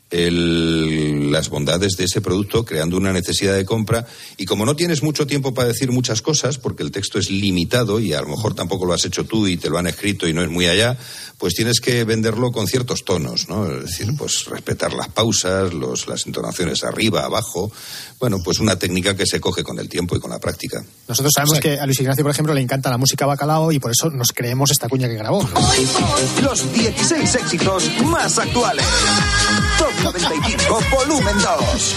el, las bondades de ese producto, creando una necesidad de compra. Y como no tienes mucho tiempo para decir muchas cosas, porque el texto es limitado y a lo mejor tampoco lo has hecho tú y te lo han escrito y no es muy allá, pues tienes que venderlo con ciertos tonos, ¿no? Es decir, pues respetar las pausas, los, las entonaciones arriba, abajo. Bueno, pues una técnica que se coge con el tiempo y con la práctica. Nosotros sabemos que a Luis Ignacio, por ejemplo, le encanta la música Bacalao y por eso nos creemos esta cuña que grabó. Los dieciséis éxitos más actuales. Top noventa y cinco, volumen dos.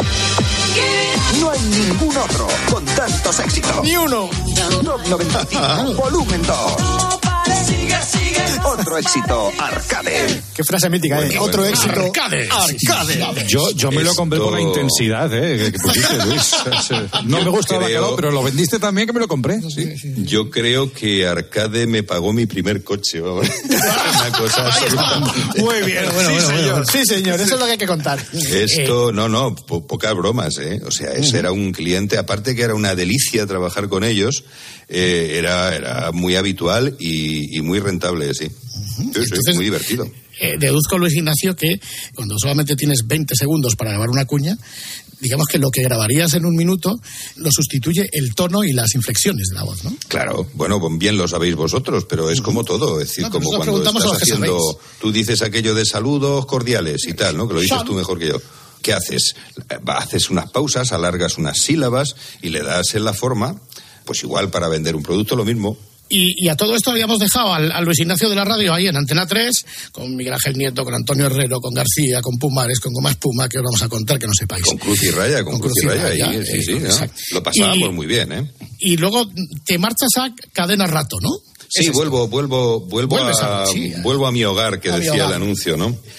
No hay ningún otro con tantos éxitos. ¡Ni uno! Top noventa y cinco, volumen dos. Sigue, sigue. Otro éxito, Arcade. Qué frase mítica, ¿eh? Bueno, Otro bueno, éxito, Arcade. Arcade. Yo, yo me lo compré Esto... por la intensidad, ¿eh? Que pusiste, Luis. No me gusta el bacalao, pero lo vendiste también, que me lo compré. Sí. Yo creo que Arcade me pagó mi primer coche. Vamos. Una cosa absolutamente... Muy bien, bueno, sí, bueno, señor. Bueno. Sí, señor, eso es lo que hay que contar. Esto, no, no, po pocas bromas, ¿eh? O sea, ese uh-huh. era un cliente, aparte que era una delicia trabajar con ellos, eh, era, era muy habitual y, y muy rentable, sí. Uh-huh. Sí, Entonces, sí, muy divertido. Eh, deduzco, Luis Ignacio, que cuando solamente tienes veinte segundos para grabar una cuña, digamos que lo que grabarías en un minuto lo sustituye el tono y las inflexiones de la voz, ¿no? Claro, bueno, bien lo sabéis vosotros, pero es uh-huh. como todo, es decir, no, como cuando estás haciendo, tú dices aquello de saludos cordiales y tal, ¿no? Que lo dices tú mejor que yo. ¿Qué haces? Haces unas pausas, alargas unas sílabas y le das en la forma, pues igual para vender un producto lo mismo. Y, y a todo esto habíamos dejado al, al Luis Ignacio de la radio ahí en Antena tres, con Miguel Ángel Nieto, con Antonio Herrero, con García, con Pumares, con Goma Espuma, que os vamos a contar que no sepáis. Con Cruz y Raya, con, con Cruz, Cruz y Raya, Raya ahí, eh, sí, sí, ¿no? Lo pasábamos y, muy bien, ¿eh? Y luego te marchas a Cadena Rato, ¿no? Sí, vuelvo, vuelvo, vuelvo a, a, sí, vuelvo a mi hogar, que a decía el anuncio, ¿no?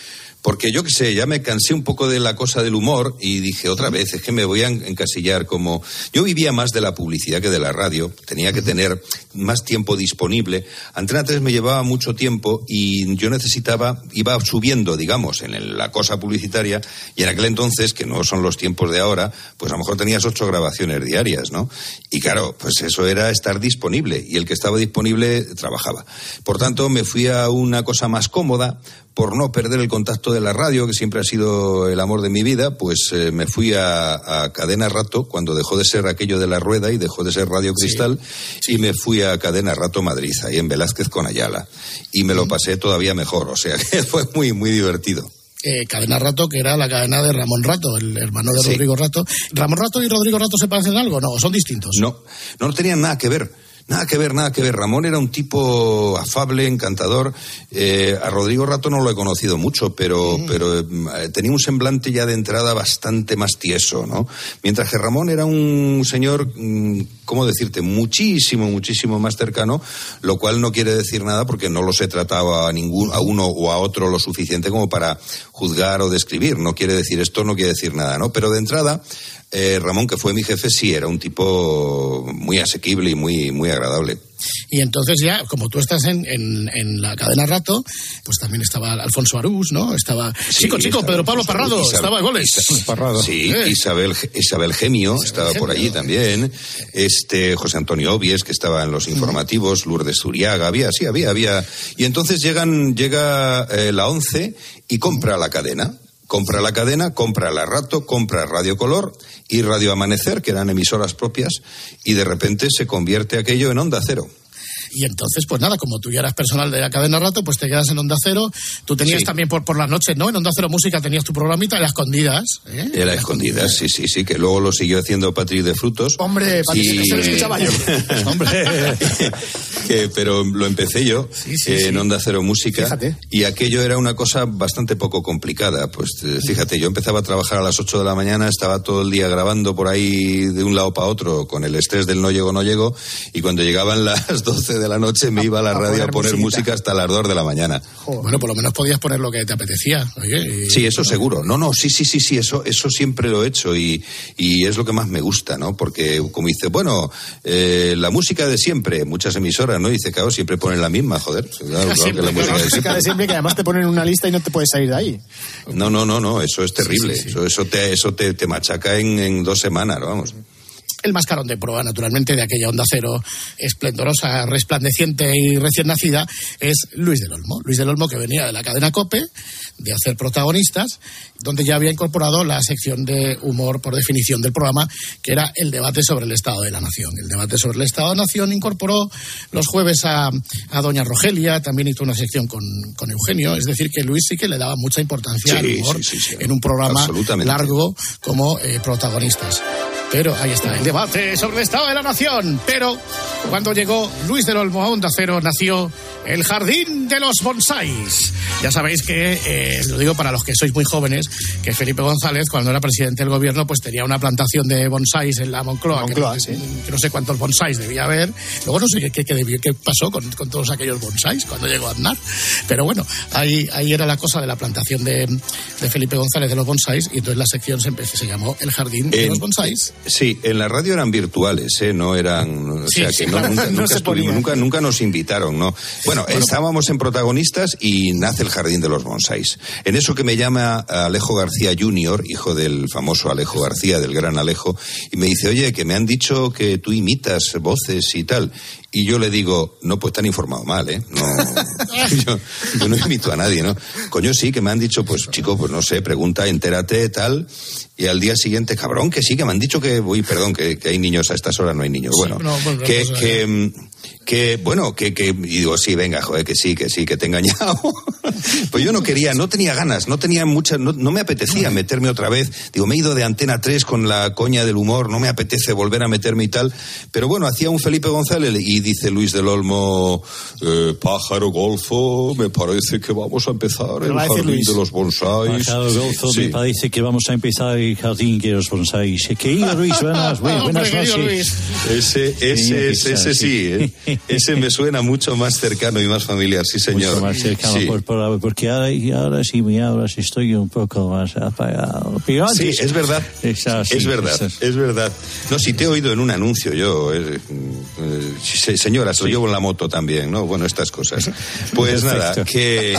Porque yo qué sé, ya me cansé un poco de la cosa del humor y dije otra vez, es que me voy a encasillar como... Yo vivía más de la publicidad que de la radio, tenía que tener más tiempo disponible. Antena tres me llevaba mucho tiempo y yo necesitaba, iba subiendo, digamos, en la cosa publicitaria, y en aquel entonces, que no son los tiempos de ahora, pues a lo mejor tenías ocho grabaciones diarias, ¿no? Y claro, pues eso era estar disponible, y el que estaba disponible trabajaba. Por tanto, me fui a una cosa más cómoda, por no perder el contacto de la radio, que siempre ha sido el amor de mi vida, pues eh, me fui a, a Cadena Rato, cuando dejó de ser aquello de la rueda y dejó de ser Radio Cristal, sí. y me fui a Cadena Rato Madrid, ahí en Velázquez con Ayala. Y me lo pasé todavía mejor, o sea que fue muy, muy divertido. Eh, Cadena Rato, que era la cadena de Ramón Rato, el hermano de sí. Rodrigo Rato. ¿Ramón Rato y Rodrigo Rato se parecen en algo? No, son distintos. No, no tenían nada que ver. Nada que ver, nada que ver. Ramón era un tipo afable, encantador. Eh, a Rodrigo Rato no lo he conocido mucho, pero, mm. pero eh, tenía un semblante ya de entrada bastante más tieso, ¿no? Mientras que Ramón era un señor, mm, ¿cómo decirte? Muchísimo, muchísimo más cercano, lo cual no quiere decir nada porque no los he tratado a, ningún, a uno o a otro lo suficiente como para juzgar o describir. No quiere decir esto, no quiere decir nada, ¿no? Pero de entrada... Eh, Ramón, que fue mi jefe, sí, era un tipo muy asequible y muy, muy agradable. Y entonces ya, como tú estás en, en, en la Cadena Rato, pues también estaba Alfonso Arús, ¿no? Estaba sí, Chico Chico, Pedro Pablo Parrado, Isabel, estaba Goles. Parrado. Sí, eh. Isabel, Isabel Gemio Isabel estaba Gemio. por allí también. Este José Antonio Obies, que estaba en los informativos, Lourdes Zuriaga, había, sí, había, había. Y entonces llegan, llega eh, la once y compra la cadena. Compra la cadena, compra la Rato, compra Radio Color y Radio Amanecer, que eran emisoras propias, y de repente se convierte aquello en Onda Cero. Y entonces, pues nada, como tú ya eras personal de la Cadena Rato, pues te quedas en Onda Cero. Tú tenías sí. también por, por las noches, ¿no? En Onda Cero Música tenías tu programita, en las escondidas. ¿eh? En las escondidas, sí, sí, sí, que luego lo siguió haciendo Patrick de Frutos. Hombre, Patrick, y... se lo escuchaba yo. Hombre. que, pero lo empecé yo sí, sí, eh, en Onda Cero Música. Fíjate. Y aquello era una cosa bastante poco complicada. Pues fíjate, yo empezaba a trabajar a las ocho de la mañana, estaba todo el día grabando por ahí de un lado para otro con el estrés del no llego, no llego, y cuando llegaban las doce de la noche me iba a la a radio a poner música. música hasta las dos de la mañana. Joder. Bueno, por lo menos podías poner lo que te apetecía. Oye, y... Sí, eso seguro. No, no, sí, sí, sí, sí, eso, eso siempre lo he hecho y, y es lo que más me gusta, ¿no? Porque, como dice, bueno, eh, la música de siempre, muchas emisoras, ¿no? Dice, claro, siempre ponen la misma, joder. Claro, claro, que la música, la música de siempre, que además te ponen una lista y no te puedes salir de ahí. No, no, no, no, eso es terrible. Sí, sí, sí. Eso, eso te, eso te, te machaca en, en dos semanas, vamos. El mascarón de proa, naturalmente, de aquella Onda Cero esplendorosa, resplandeciente y recién nacida, es Luis del Olmo. Luis del Olmo, que venía de la cadena COPE, de hacer protagonistas, donde ya había incorporado la sección de humor, por definición del programa, que era el debate sobre el Estado de la Nación. El debate sobre el Estado de la Nación incorporó los jueves a, a doña Rogelia, también hizo una sección con, con Eugenio, es decir, que Luis sí que le daba mucha importancia sí, al humor sí, sí, sí, en un programa largo como eh, protagonistas. Pero ahí está, el debate sobre el Estado de la Nación. Pero cuando llegó Luis del Olmo a Onda Cero, nació el Jardín de los Bonsáis. Ya sabéis que, eh, lo digo para los que sois muy jóvenes, que Felipe González, cuando era presidente del gobierno, pues tenía una plantación de bonsáis en la Moncloa, Moncloa que, sí. que, que no sé cuántos bonsáis debía haber. Luego no sé qué, qué, qué, qué pasó con, con todos aquellos bonsáis cuando llegó Aznar. Pero bueno, ahí, ahí era la cosa de la plantación de, de Felipe González de los bonsáis, y entonces la sección se, empezó, se llamó el Jardín de en, los Bonsáis. Sí, en la radio eran virtuales, ¿eh? No eran... O sea, sí, que sí, no, nunca, no nunca, estuvimos, nunca, nunca nos invitaron, ¿no? Bueno, bueno, estábamos en protagonistas y nace el Jardín de los Bonsáis. En eso que me llama Alejo García junior, hijo del famoso Alejo García, del gran Alejo, y me dice, oye, que me han dicho que tú imitas voces y tal. Y yo le digo, no, pues te han informado mal, ¿eh? No, yo, yo no imito a nadie, ¿no? Coño, sí, que me han dicho, pues chico, pues no sé, pregunta, entérate, tal. Y al día siguiente, cabrón, que sí, que me han dicho que, uy, perdón, que, que hay niños, a estas horas no hay niños. Bueno, sí, no, pues, que, pues, que, que, bueno, que, que, y digo, sí, venga, joder, que sí, que sí, que te he engañado. Pues yo no quería, no tenía ganas, no tenía muchas, no, no me apetecía meterme otra vez. Digo, me he ido de Antena tres con la coña del humor, no me apetece volver a meterme y tal. Pero bueno, hacía un Felipe González y dice Luis del Olmo, eh, pájaro golfo, me parece que vamos a empezar el Jardín Luis. de los Bonsáis. Pájaro golfo, sí. Me parece que vamos a empezar el Jardín de los Bonsáis. Querido Luis, buenas, buenas, buenas noches. Ese, ese, ese, ese sí, ¿eh? ese me suena mucho más cercano y más familiar, sí señor. Mucho más cercano, sí. por, por, porque ahora, ahora sí me hablas, estoy un poco más apagado. Pero antes, sí, es verdad, esa, sí, es verdad, esa. es verdad. No, si te he oído en un anuncio yo, eh, eh, señora, soy sí. yo en la moto también, ¿no? Bueno, estas cosas. Pues nada, que,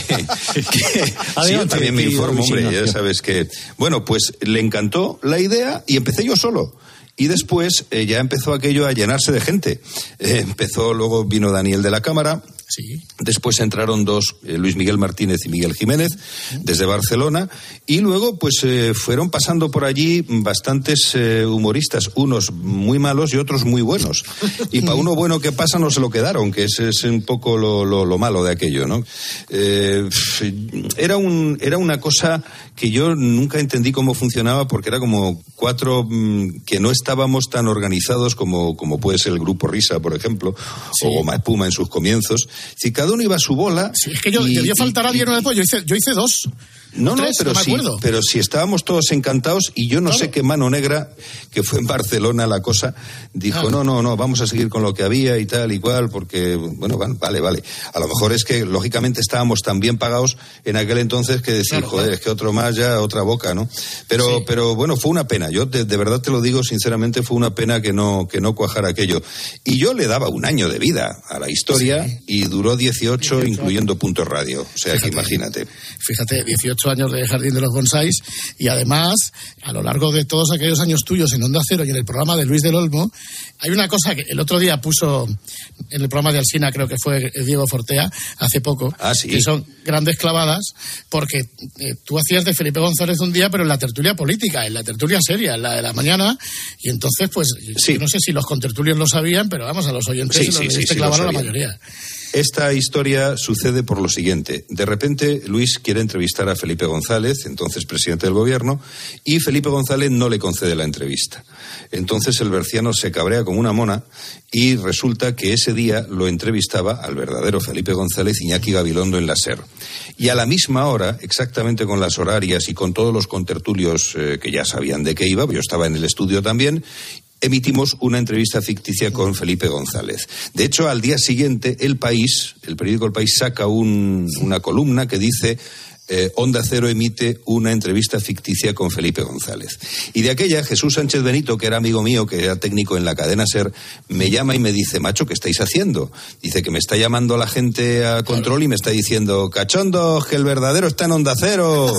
que sí, yo también me informo, hombre, ya sabes que... Bueno, pues le encantó la idea y empecé yo solo. Y después eh, ya empezó aquello a llenarse de gente. Eh, empezó, luego vino Daniel de la Cámara. Sí. Después entraron dos, eh, Luis Miguel Martínez y Miguel Jiménez, desde Barcelona. Y luego, pues, eh, fueron pasando por allí bastantes eh, humoristas, unos muy malos y otros muy buenos. Y para uno bueno que pasa no se lo quedaron, que es, es un poco lo, lo, lo malo de aquello, ¿no? Eh, era, un, era una cosa que yo nunca entendí cómo funcionaba, porque era como cuatro mmm, que no estábamos tan organizados como, como puede ser el Grupo Risa, por ejemplo, sí. o Goma Espuma en sus comienzos. Si cada uno iba a su bola... Sí, es que yo, y, debió faltar alguien una después. Yo hice, yo hice dos. No, tres, no, pero, no me sí, acuerdo. pero si estábamos todos encantados y yo no claro. sé qué mano negra, que fue en Barcelona la cosa, dijo, ah. no, no, no, vamos a seguir con lo que había y tal y cual, porque, bueno, vale, vale. A lo mejor es que, lógicamente, estábamos tan bien pagados en aquel entonces que decir, claro, joder, claro. es que otro más ya, otra boca, ¿no? Pero, sí. pero bueno, fue una pena. Yo de, de verdad te lo digo, sinceramente, fue una pena que no, que no cuajara aquello. Y yo le daba un año de vida a la historia sí. y duró dieciocho, dieciocho, incluyendo Punto Radio. O sea, fíjate, que imagínate. Fíjate, dieciocho años de Jardín de los Bonsáis, y además, a lo largo de todos aquellos años tuyos en Onda Cero y en el programa de Luis del Olmo, hay una cosa que el otro día puso en el programa de Alsina, creo que fue Diego Fortea, hace poco, ah, ¿sí? que son grandes clavadas, porque eh, tú hacías de Felipe González un día, pero en la tertulia política, en la tertulia seria, en la de la mañana, y entonces, pues, sí. yo no sé si los contertulios lo sabían, pero vamos, a los oyentes sí, se los sí, debiste sí, clavar sí, a la mayoría. Esta historia sucede por lo siguiente. De repente, Luis quiere entrevistar a Felipe González, entonces presidente del gobierno, y Felipe González no le concede la entrevista. Entonces el berciano se cabrea como una mona y resulta que ese día lo entrevistaba al verdadero Felipe González, Iñaki Gabilondo, en la SER. Y a la misma hora, exactamente con las horarias y con todos los contertulios eh, que ya sabían de qué iba, yo estaba en el estudio también, emitimos una entrevista ficticia con Felipe González. De hecho, al día siguiente, El País, el periódico El País, saca un, una columna que dice... Eh, Onda Cero emite una entrevista ficticia con Felipe González. Y de aquella, Jesús Sánchez Benito, que era amigo mío, que era técnico en la cadena SER, me llama y me dice, macho, ¿qué estáis haciendo? Dice que me está llamando la gente a control y me está diciendo, cachondo, que el verdadero está en Onda Cero.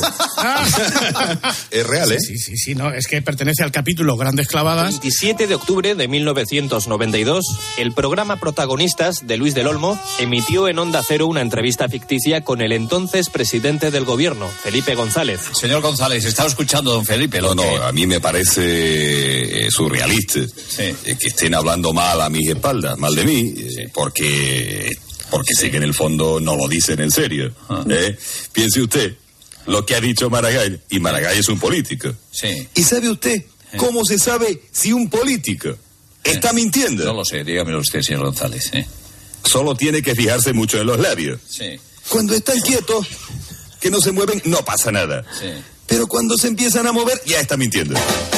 Es real, ¿eh? Sí, sí, sí, no, es que pertenece al capítulo Grandes Clavadas. veintisiete de octubre de mil novecientos noventa y dos, el programa Protagonistas de Luis del Olmo emitió en Onda Cero una entrevista ficticia con el entonces presidente del gobierno, Felipe González. Señor González, ¿estaba escuchando, don Felipe? No, no, que... a mí me parece eh, surrealista sí. eh, que estén hablando mal a mis espaldas, mal de mí, eh, sí. porque, porque sí. sé que en el fondo no lo dicen en serio. Ah. ¿eh? Piense usted lo que ha dicho Maragall, y Maragall es un político. Sí. ¿Y sabe usted sí. cómo se sabe si un político sí. está mintiendo? No lo sé, dígamelo usted, señor González. ¿eh? Solo tiene que fijarse mucho en los labios. Sí. Cuando están quietos, que no se mueven, no pasa nada. Sí. Pero cuando se empiezan a mover, ya está mintiendo.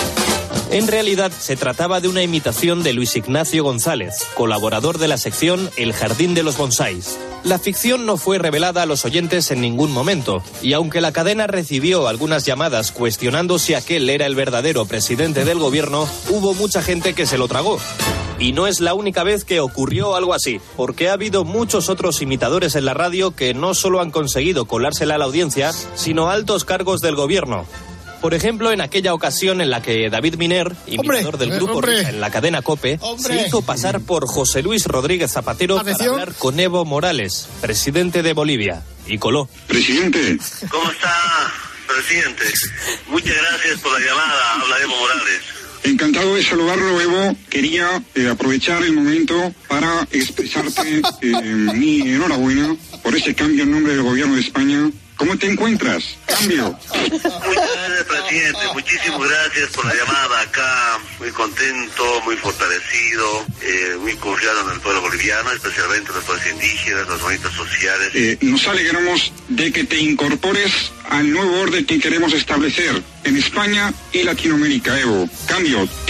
En realidad, se trataba de una imitación de Luis Ignacio González, colaborador de la sección El Jardín de los Bonsáis. La ficción no fue revelada a los oyentes en ningún momento, y aunque la cadena recibió algunas llamadas cuestionando si aquel era el verdadero presidente del gobierno, hubo mucha gente que se lo tragó. Y no es la única vez que ocurrió algo así, porque ha habido muchos otros imitadores en la radio que no solo han conseguido colársela a la audiencia, sino altos cargos del gobierno. Por ejemplo, en aquella ocasión en la que David Miner, imitador hombre, del grupo hombre, Risa en la cadena COPE, hombre. se hizo pasar por José Luis Rodríguez Zapatero para hablar con Evo Morales, presidente de Bolivia, y coló. Presidente. ¿Cómo está, presidente? Muchas gracias por la llamada. Habla Evo Morales. Encantado de saludarlo, Evo. Quería eh, aprovechar el momento para expresarte eh, mi enhorabuena por ese cambio en nombre del gobierno de España. ¿Cómo te encuentras? Cambio. Muchas gracias, presidente. Muchísimas gracias por la llamada acá. Muy contento, muy fortalecido, eh, muy confiado en el pueblo boliviano, especialmente en los pueblos indígenas, los movimientos sociales. Eh, nos alegramos de que te incorpores al nuevo orden que queremos establecer en España y Latinoamérica, Evo. Cambio.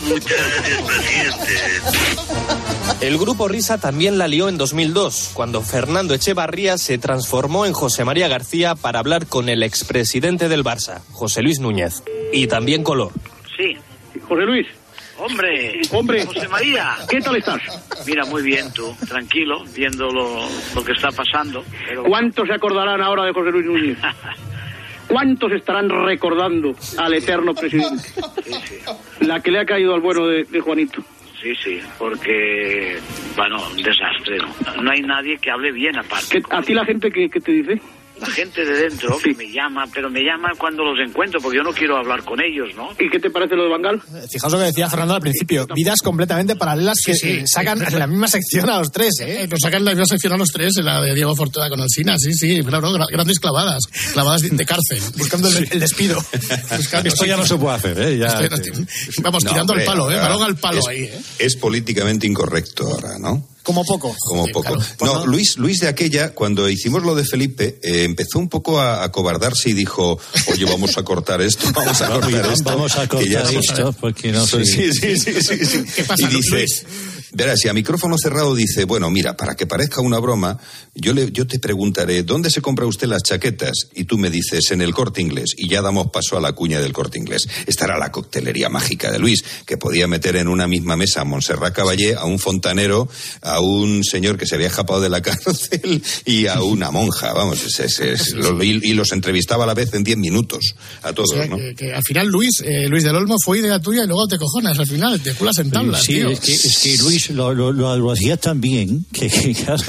Muchas gracias, presidente. El Grupo Risa también la lió en dos mil dos, cuando Fernando Echevarría se transformó en José María García para hablar con el expresidente del Barça, José Luis Núñez. Y también color. Sí. José Luis. Hombre, Hombre. José María. ¿Qué tal estás? Mira, muy bien tú, tranquilo, viendo lo, lo que está pasando. Pero... ¿Cuántos se acordarán ahora de José Luis Núñez? ¿Cuántos estarán recordando al eterno presidente? Sí, sí. La que le ha caído al bueno de, de Juanito. Sí, sí, porque, bueno, un desastre, ¿no? No hay nadie que hable bien aparte. ¿A ti la gente qué, qué te dice? La gente de dentro sí. me llama, pero me llama cuando los encuentro, porque yo no quiero hablar con ellos, ¿no? ¿Y qué te parece lo de Bangal? Fijaos lo que decía Fernando al principio, vidas completamente paralelas que sí, sí, sacan en la misma sección a los tres, ¿eh? Nos sacan la misma sección a los tres, en la de Diego Fortuna con Alsina, sí, sí, claro, grandes clavadas, clavadas de, de cárcel. Buscando el, el despido. Buscando, Esto ya no se puede hacer, ¿eh? Ya, Estoy, vamos, no, tirando hombre, al palo, ¿eh? Balón al palo es, ahí, ¿eh? Es políticamente incorrecto ahora, ¿no? Como poco. Como sí, poco. Claro. No, Bueno. Luis, Luis de aquella, cuando hicimos lo de Felipe, eh, empezó un poco a acobardarse y dijo, oye, vamos a cortar esto, vamos a cortar esto. Vamos a cortar esto, porque no sé. Sí, sí, sí, sí, sí. ¿Qué pasa, y dice, Luis? verás, y a micrófono cerrado dice, bueno, mira, para que parezca una broma, yo, le, yo te preguntaré, ¿dónde se compra usted las chaquetas? Y tú me dices, en el Corte Inglés. Y ya damos paso a la cuña del Corte Inglés. Esta era la coctelería mágica de Luis, que podía meter en una misma mesa a Montserrat Caballé, a un fontanero, a un señor que se había escapado de la cárcel y a una monja, vamos, es, es, es, lo, y, y los entrevistaba a la vez en diez minutos, a todos, o sea, ¿no? Que, que al final Luis, eh, Luis del Olmo fue idea tuya y luego te cojonas, al final te culas en tablas, sí, tío. Es que, es que Luis lo, lo, lo, lo hacía tan bien que, que claro,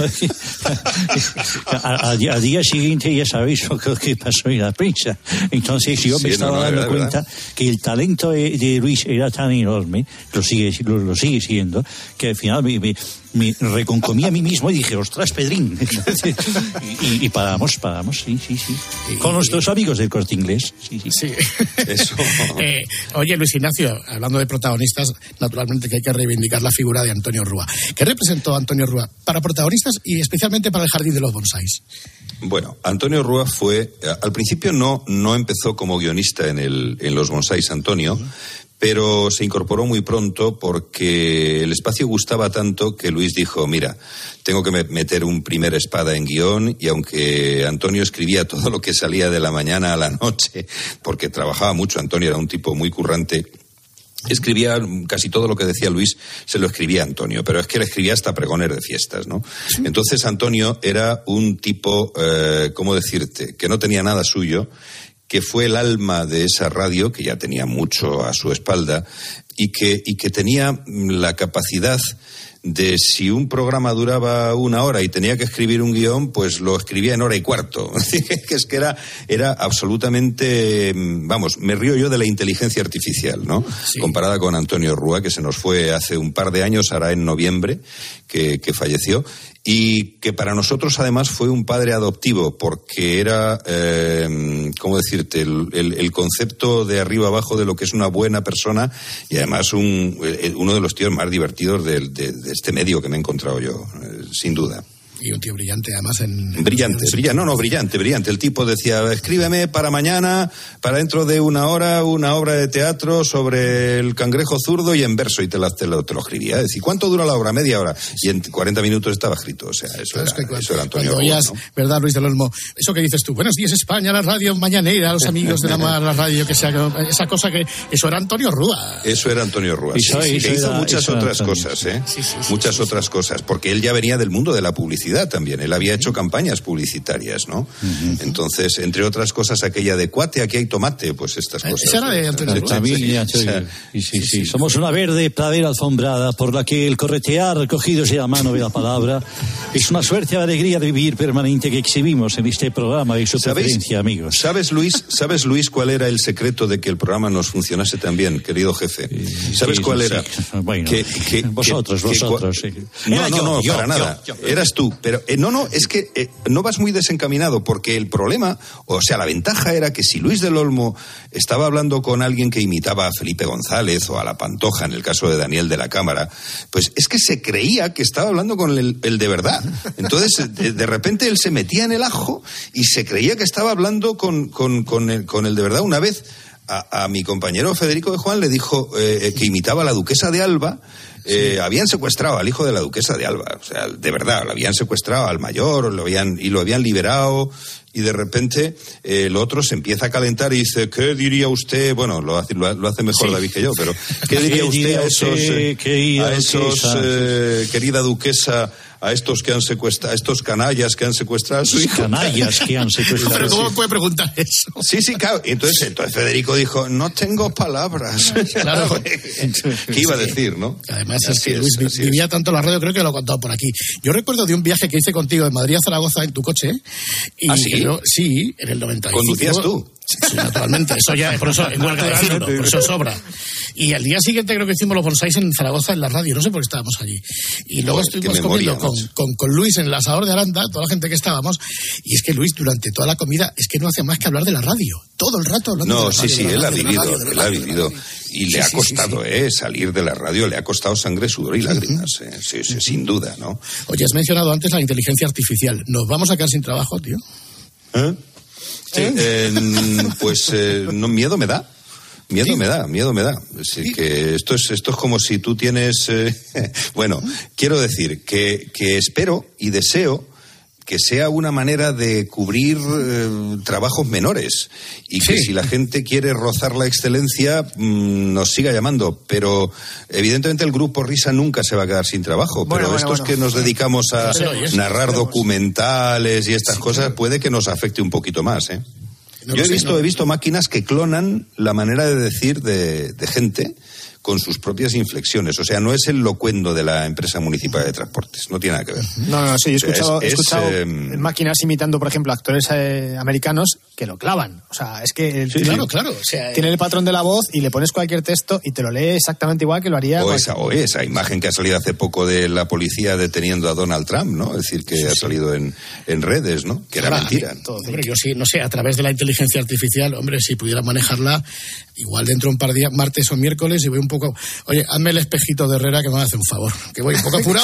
al día siguiente ya sabéis lo que pasó en la prensa. Entonces yo sí, me estaba no, no, dando verdad, cuenta verdad. que el talento de, de Luis era tan enorme, lo sigue, lo, lo sigue siendo, que al final me, me, me reconcomí a mí mismo y dije, ostras, Pedrín. y, y, y paramos, paramos, sí, sí, sí. Con nuestros amigos del Corte Inglés. Sí, sí. sí. Eso. eh, oye, Luis Ignacio, hablando de protagonistas, naturalmente que hay que reivindicar la figura de Antonio Rúa. ¿Qué representó Antonio Rúa para protagonistas y especialmente para el Jardín de los Bonsáis? Bueno, Antonio Rúa fue, al principio no, no empezó como guionista en, el, en los Bonsáis, Antonio, uh-huh. pero se incorporó muy pronto porque el espacio gustaba tanto que Luis dijo, mira, tengo que meter un primer espada en guión, y aunque Antonio escribía todo lo que salía de la mañana a la noche, porque trabajaba mucho, Antonio era un tipo muy currante, escribía casi todo lo que decía Luis, se lo escribía Antonio, pero es que le escribía hasta pregones de fiestas, ¿no? Sí. Entonces Antonio era un tipo, eh, ¿cómo decirte?, que no tenía nada suyo, que fue el alma de esa radio, que ya tenía mucho a su espalda, y que, y que tenía la capacidad de, si un programa duraba una hora y tenía que escribir un guión, pues lo escribía en hora y cuarto. Es que era, era absolutamente, vamos, me río yo de la inteligencia artificial, ¿no? Sí. Comparada con Antonio Rúa, que se nos fue hace un par de años, hará en noviembre, que, que falleció, y que para nosotros además fue un padre adoptivo, porque era, eh, ¿cómo decirte?, el, el, el concepto de arriba abajo de lo que es una buena persona, y además un, uno de los tíos más divertidos de, de, de este medio que me he encontrado yo, eh, sin duda. Y un tío brillante, además. en Brillante, en brillante, no, no, brillante, brillante. El tipo decía, escríbeme para mañana, para dentro de una hora, una obra de teatro sobre el cangrejo zurdo y en verso, y te, la, te, lo, te lo escribía. Es decir, ¿cuánto dura la obra? Media hora. Y en cuarenta minutos estaba escrito. O sea, eso, era, cuando, eso era Antonio Rúa, oías, ¿no? ¿Verdad, Luis del Olmo? Eso que dices tú, buenos días España, la radio mañanera, los amigos de la, la radio, que sea, esa cosa que, eso era Antonio Rúa. Eso era Antonio Rúa. Sí, sí, sí, que hizo era, muchas otras cosas, ¿eh? Sí, sí, sí, muchas sí, otras sí. cosas, porque él ya venía del mundo de la publicidad también. Él había hecho campañas publicitarias, ¿no? Uh-huh. Entonces, entre otras cosas, aquella de cuate, aquí hay tomate, pues estas cosas. Esa era de Antonio Rúa. Familia, sí, sí, sí, sí, sí. Somos una verde pradera alfombrada por la que el corretear, recogidos de la mano de la palabra, es una suerte de alegría de vivir permanente que exhibimos en este programa y su preferencia, amigos. ¿Sabes, Luis, ¿Sabes, Luis, cuál era el secreto de que el programa nos funcionase tan bien, querido jefe? ¿Sabes sí, cuál sí, era? Sí. Bueno, que, que, vosotros, que, vosotros, que, sí. No, no, yo, no, yo, para yo, nada. Yo, yo. Eras tú, pero eh, no, no, es que eh, no vas muy desencaminado, porque el problema, o sea, la ventaja era que si Luis del Olmo estaba hablando con alguien que imitaba a Felipe González o a La Pantoja, en el caso de Daniel de la Cámara, pues es que se creía que estaba hablando con el, el de verdad. Entonces, de, de repente él se metía en el ajo y se creía que estaba hablando con, con, con, el, con el de verdad. Una vez a, a mi compañero Federico de Juan le dijo eh, que imitaba a la duquesa de Alba. Eh, sí. Habían secuestrado al hijo de la duquesa de Alba, o sea, de verdad, lo habían secuestrado al mayor, lo habían, y lo habían liberado, y de repente eh, el otro se empieza a calentar y dice, ¿qué diría usted? Bueno, lo hace, lo, lo hace mejor sí. David que yo, pero ¿qué diría usted a esos, eh, a esos eh, querida duquesa, a estos que han secuestrado, a estos canallas que han secuestrado a su hijo? Canallas que han secuestrado. Pero ¿cómo puede preguntar eso? Sí, sí, claro. Entonces, entonces Federico dijo, no tengo palabras. Claro. ¿Qué iba a decir, no? Además es que Luis es, vivía es. tanto la radio, creo que lo he contado por aquí. Yo recuerdo de un viaje que hice contigo de Madrid a Zaragoza en tu coche. Y ¿Ah, sí? Yo, sí, en el noventa y cinco. ¿Conducías tú? Sí, naturalmente, eso ya, por eso, en huelga de decirlo, por eso sobra. Y al día siguiente creo que hicimos los bonsáis en Zaragoza, en la radio, no sé por qué estábamos allí. Y luego pues, estuvimos comiendo con, con, con Luis en el asador de Aranda, toda la gente que estábamos, y es que Luis durante toda la comida es que no hacía más que hablar de la radio, todo el rato hablando no, de la radio. No, sí, sí, él ha vivido, él ha vivido. Y le sí, ha sí, costado, sí, sí. eh, salir de la radio, le ha costado sangre, sudor y lágrimas, uh-huh. eh, sí, sí, uh-huh. sin duda, ¿no? Oye, has mencionado antes la inteligencia artificial. ¿Nos vamos a quedar sin trabajo, tío? ¿Eh? Sí, eh, pues eh, no, miedo me da. Miedo sí. me da, miedo me da. Es decir, sí. que esto es, esto es como si tú tienes... Eh, bueno, quiero decir que, que espero y deseo que sea una manera de cubrir eh, trabajos menores y que sí. si la gente quiere rozar la excelencia mmm, nos siga llamando, pero evidentemente el Grupo Risa nunca se va a quedar sin trabajo, bueno, pero bueno, estos bueno. que nos dedicamos a narrar documentales y estas sí, cosas puede que nos afecte un poquito más, ¿eh? No Yo he visto, no. he visto máquinas que clonan la manera de decir de, de gente con sus propias inflexiones. O sea, no es el locuendo de la empresa municipal de transportes. No tiene nada que ver. No, no, sí, yo he escuchado, es, he escuchado es, eh, máquinas imitando, por ejemplo, actores eh, americanos que lo clavan. O sea, es que el sí, tío claro, claro. O sea, tiene el patrón de la voz y le pones cualquier texto y te lo lee exactamente igual que lo haría. O esa, o esa imagen que ha salido hace poco de la policía deteniendo a Donald Trump, ¿no? Es decir, que sí, ha salido en, en redes, ¿no? Que era Ahora, mentira. Todo, hombre, yo sí, no sé, a través de la inteligencia artificial, hombre, si pudiera manejarla, igual dentro de un par de días, martes o miércoles, y voy un poco... Oye, hazme el espejito de Herrera que me hace un favor, que voy un poco apurado.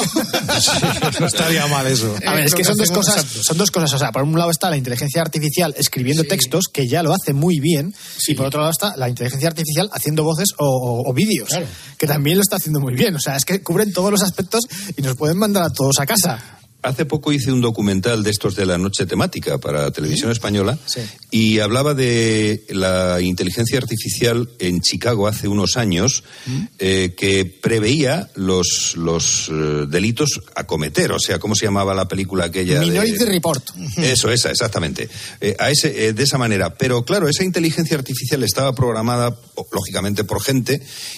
No estaría mal eso. A ver, es que son dos cosas, son dos cosas. O sea, por un lado está la inteligencia artificial escribiendo sí. textos, que ya lo hace muy bien, sí. y por otro lado está la inteligencia artificial haciendo voces o, o, o vídeos, claro. que también lo está haciendo muy bien. O sea, es que cubren todos los aspectos y nos pueden mandar a todos a casa. Hace poco hice un documental de estos de la noche temática para Televisión Española sí. y hablaba de la inteligencia artificial en Chicago hace unos años ¿Mm? eh, que preveía los, los eh, delitos a cometer. O sea, ¿cómo se llamaba la película aquella? Minority de... Report. Eso, esa, exactamente. Eh, a ese, eh, de esa manera. Pero claro, esa inteligencia artificial estaba programada, lógicamente, por gente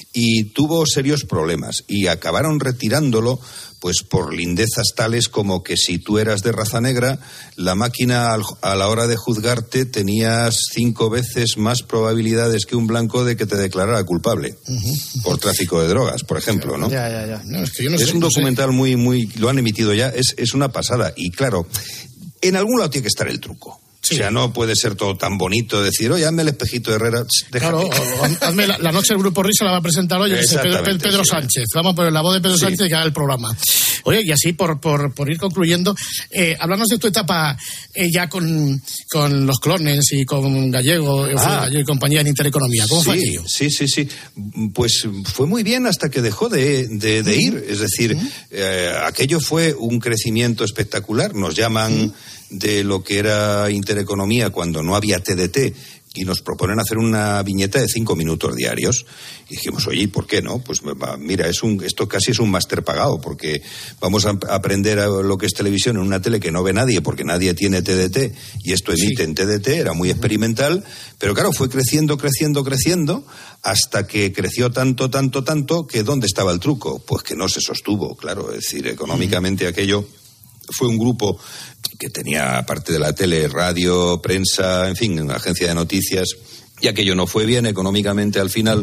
y tuvo serios problemas y acabaron retirándolo pues por lindezas tales como que si tú eras de raza negra, la máquina a la hora de juzgarte tenías cinco veces más probabilidades que un blanco de que te declarara culpable uh-huh. por tráfico de drogas, por ejemplo, ¿no? Ya, ya, ya. No, es que yo no es sé, un no documental sé. muy, muy, lo han emitido ya, es, es una pasada. Y claro, en algún lado tiene que estar el truco. Sí. O sea, no puede ser todo tan bonito decir, oye, hazme el espejito de Herrera. Déjame. Claro, o, hazme la, la noche del Grupo Risa la va a presentar hoy, Pedro, Pedro, Pedro sí. Sánchez. Vamos a poner la voz de Pedro sí. Sánchez que haga el programa. Oye, y así, por, por, por ir concluyendo, eh, háblanos de tu etapa eh, ya con, con los clones y con Gallego, ah. Gallego y compañía en Intereconomía. ¿Cómo sí, fue aquello? Sí, sí, sí. Pues fue muy bien hasta que dejó de, de, de ir. Es decir, uh-huh. eh, aquello fue un crecimiento espectacular. Nos llaman... Uh-huh. de lo que era Intereconomía cuando no había T D T y nos proponen hacer una viñeta de cinco minutos diarios y dijimos, oye, ¿y por qué no? Pues mira, es un, esto casi es un máster pagado porque vamos a aprender a lo que es televisión en una tele que no ve nadie porque nadie tiene T D T y esto emite sí. en T D T, era muy experimental, pero claro, fue creciendo, creciendo, creciendo hasta que creció tanto, tanto, tanto que ¿dónde estaba el truco? Pues que no se sostuvo, claro, es decir, económicamente mm. aquello fue un grupo que tenía, aparte de la tele, radio, prensa, en fin, una agencia de noticias, y aquello no fue bien económicamente al final,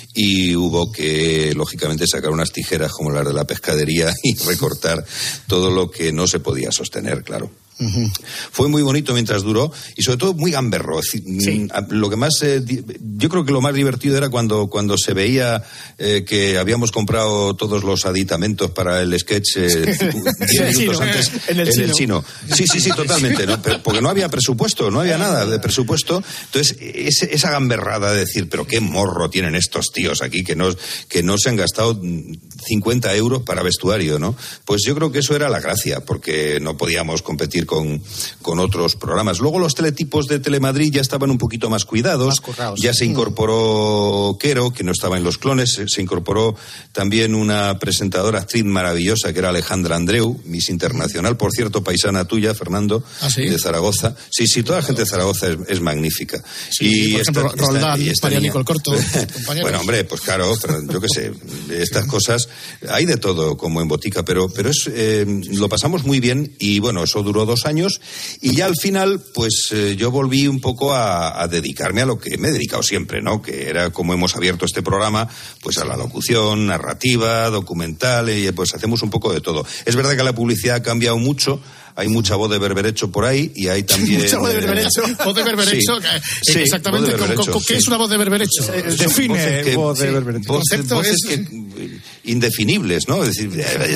y hubo que, lógicamente, sacar unas tijeras como las de la pescadería y recortar todo lo que no se podía sostener, claro. Uh-huh. Fue muy bonito mientras duró y sobre todo muy gamberro. Sí. Lo que más, eh, yo creo que lo más divertido era cuando, cuando se veía eh, que habíamos comprado todos los aditamentos para el sketch eh, diez minutos antes en el, en el chino. Sí, sí, sí, totalmente, ¿no? Pero, porque no había presupuesto, no había nada de presupuesto. Entonces, ese, esa gamberrada de decir, pero qué morro tienen estos tíos aquí que no, que no se han gastado cincuenta euros para vestuario, ¿no? Pues yo creo que eso era la gracia, porque no podíamos competir con, con otros programas. Luego los teletipos de Telemadrid ya estaban un poquito más cuidados, más currados. Ya se incorporó Quero, que no estaba en Los Clones, se, se incorporó también una presentadora, actriz maravillosa, que era Alejandra Andreu, Miss Internacional, por cierto, paisana tuya, Fernando, ¿ah, sí? De Zaragoza. Sí, sí, toda la gente de Zaragoza es, es magnífica. Sí, y por ejemplo, esta, Roldán, esta, esta María Nicole Corto, bueno, hombre, pues claro, yo qué sé, estas cosas, hay de todo como en botica, pero, pero es, eh, lo pasamos muy bien y bueno, eso duró dos años y ya al final pues eh, yo volví un poco a, a dedicarme a lo que me he dedicado siempre, ¿no? Que era como hemos abierto este programa, pues a la locución, narrativa, documental, y pues hacemos un poco de todo. Es verdad que la publicidad ha cambiado mucho. Hay mucha voz de berberecho por ahí y hay también... ¿Mucha voz de berberecho? ¿Voz de berberecho? Sí, sí, exactamente. Voz de berberecho, ¿qué sí. es una voz de berberecho? Sí. Define que, voz de berberecho. Sí, voces, voces es... que, indefinibles, ¿no? Es decir,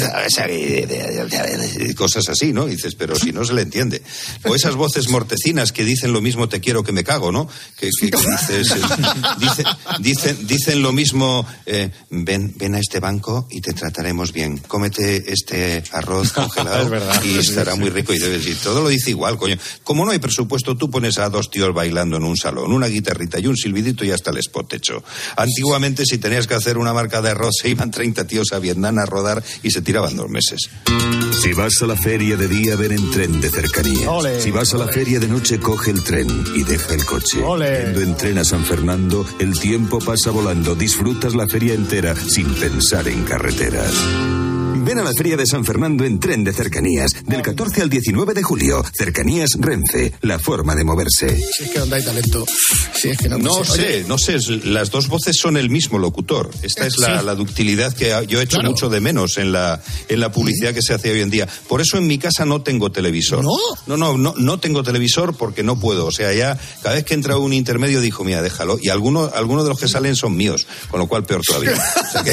cosas así, ¿no? Y dices, pero si no se le entiende. O esas voces mortecinas que dicen lo mismo te quiero que me cago, ¿no? Que, que, que dices, eh, dice, dicen, dicen lo mismo, eh, ven, ven a este banco y te trataremos bien. Cómete este arroz congelado es verdad, y estará muy rico y debes ir. Todo lo dice igual, coño. Como no hay presupuesto, tú pones a dos tíos bailando en un salón, una guitarrita y un silbidito y hasta el spot hecho. Antiguamente, si tenías que hacer una marca de arroz, se iban treinta tíos a Vietnam a rodar y se tiraban dos meses. Si vas a la feria de día, ven en tren de cercanías. Ole, si vas a la ole. feria de noche, coge el tren y deja el coche. Ole. Yendo en tren a San Fernando, el tiempo pasa volando. Disfrutas la feria entera sin pensar en carreteras. Ven a la Feria de San Fernando en tren de cercanías, del catorce al diecinueve de julio. Cercanías Renfe, la forma de moverse. Si es que donde hay talento. Si es que no, no sé, Oye. no sé, las dos voces son el mismo locutor. Esta es la, sí. la ductilidad que yo he hecho claro. mucho de menos en la, en la publicidad que se hace hoy en día. Por eso en mi casa no tengo televisor. ¿No? No, no, no, no tengo televisor porque no puedo. O sea, ya cada vez que entra un intermedio dijo, mira, déjalo. Y algunos, algunos de los que salen son míos, con lo cual peor todavía. O sea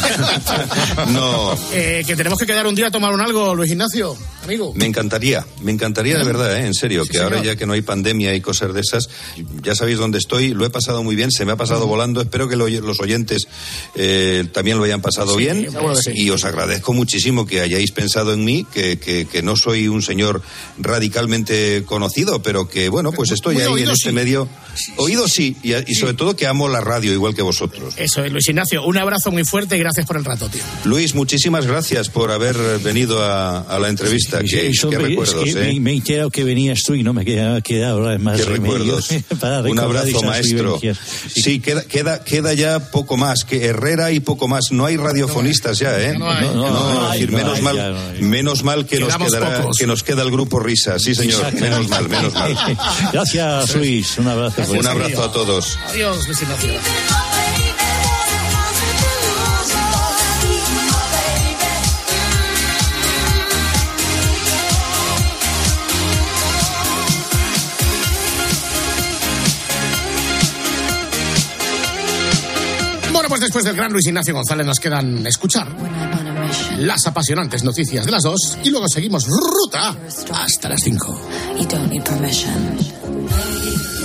que... no... Eh, que tenemos que quedar un día a tomar un algo, Luis Ignacio, amigo. Me encantaría, me encantaría de verdad, ¿eh? En serio, sí, que señor. Ahora ya que no hay pandemia y cosas de esas, ya sabéis dónde estoy, lo he pasado muy bien, se me ha pasado uh-huh. volando, espero que lo, los oyentes eh, también lo hayan pasado sí, bien sí. y os agradezco muchísimo que hayáis pensado en mí, que, que, que no soy un señor radicalmente conocido, pero que bueno, pues estoy muy ahí oído, en este sí. medio, sí, oído sí, y, y sobre todo que amo la radio igual que vosotros. Eso es, Luis Ignacio, un abrazo muy fuerte y gracias por el rato, tío. Luis, muchísimas gracias. Gracias por haber venido a, a la entrevista. Sí, qué, sí, qué recuerdos, es que ¿eh? me, me he enterado que venías tú y no me queda, queda ahora más qué recuerdos. Para un abrazo, maestro. Sí, sí queda, queda, queda ya poco más, que Herrera y poco más. No hay radiofonistas ya, ¿eh? No, hay, no, no, no, no, decir, menos, hay, mal, ya, no menos mal que nos, quedará, que nos queda el grupo Risa. Sí, señor. Menos mal, menos mal. Gracias, Luis. Un abrazo. Gracias, un abrazo a todos. Adiós, Luis Ignacio. Bueno, pues después del gran Luis Ignacio González nos quedan escuchar las apasionantes noticias de las dos y luego seguimos ruta hasta las cinco.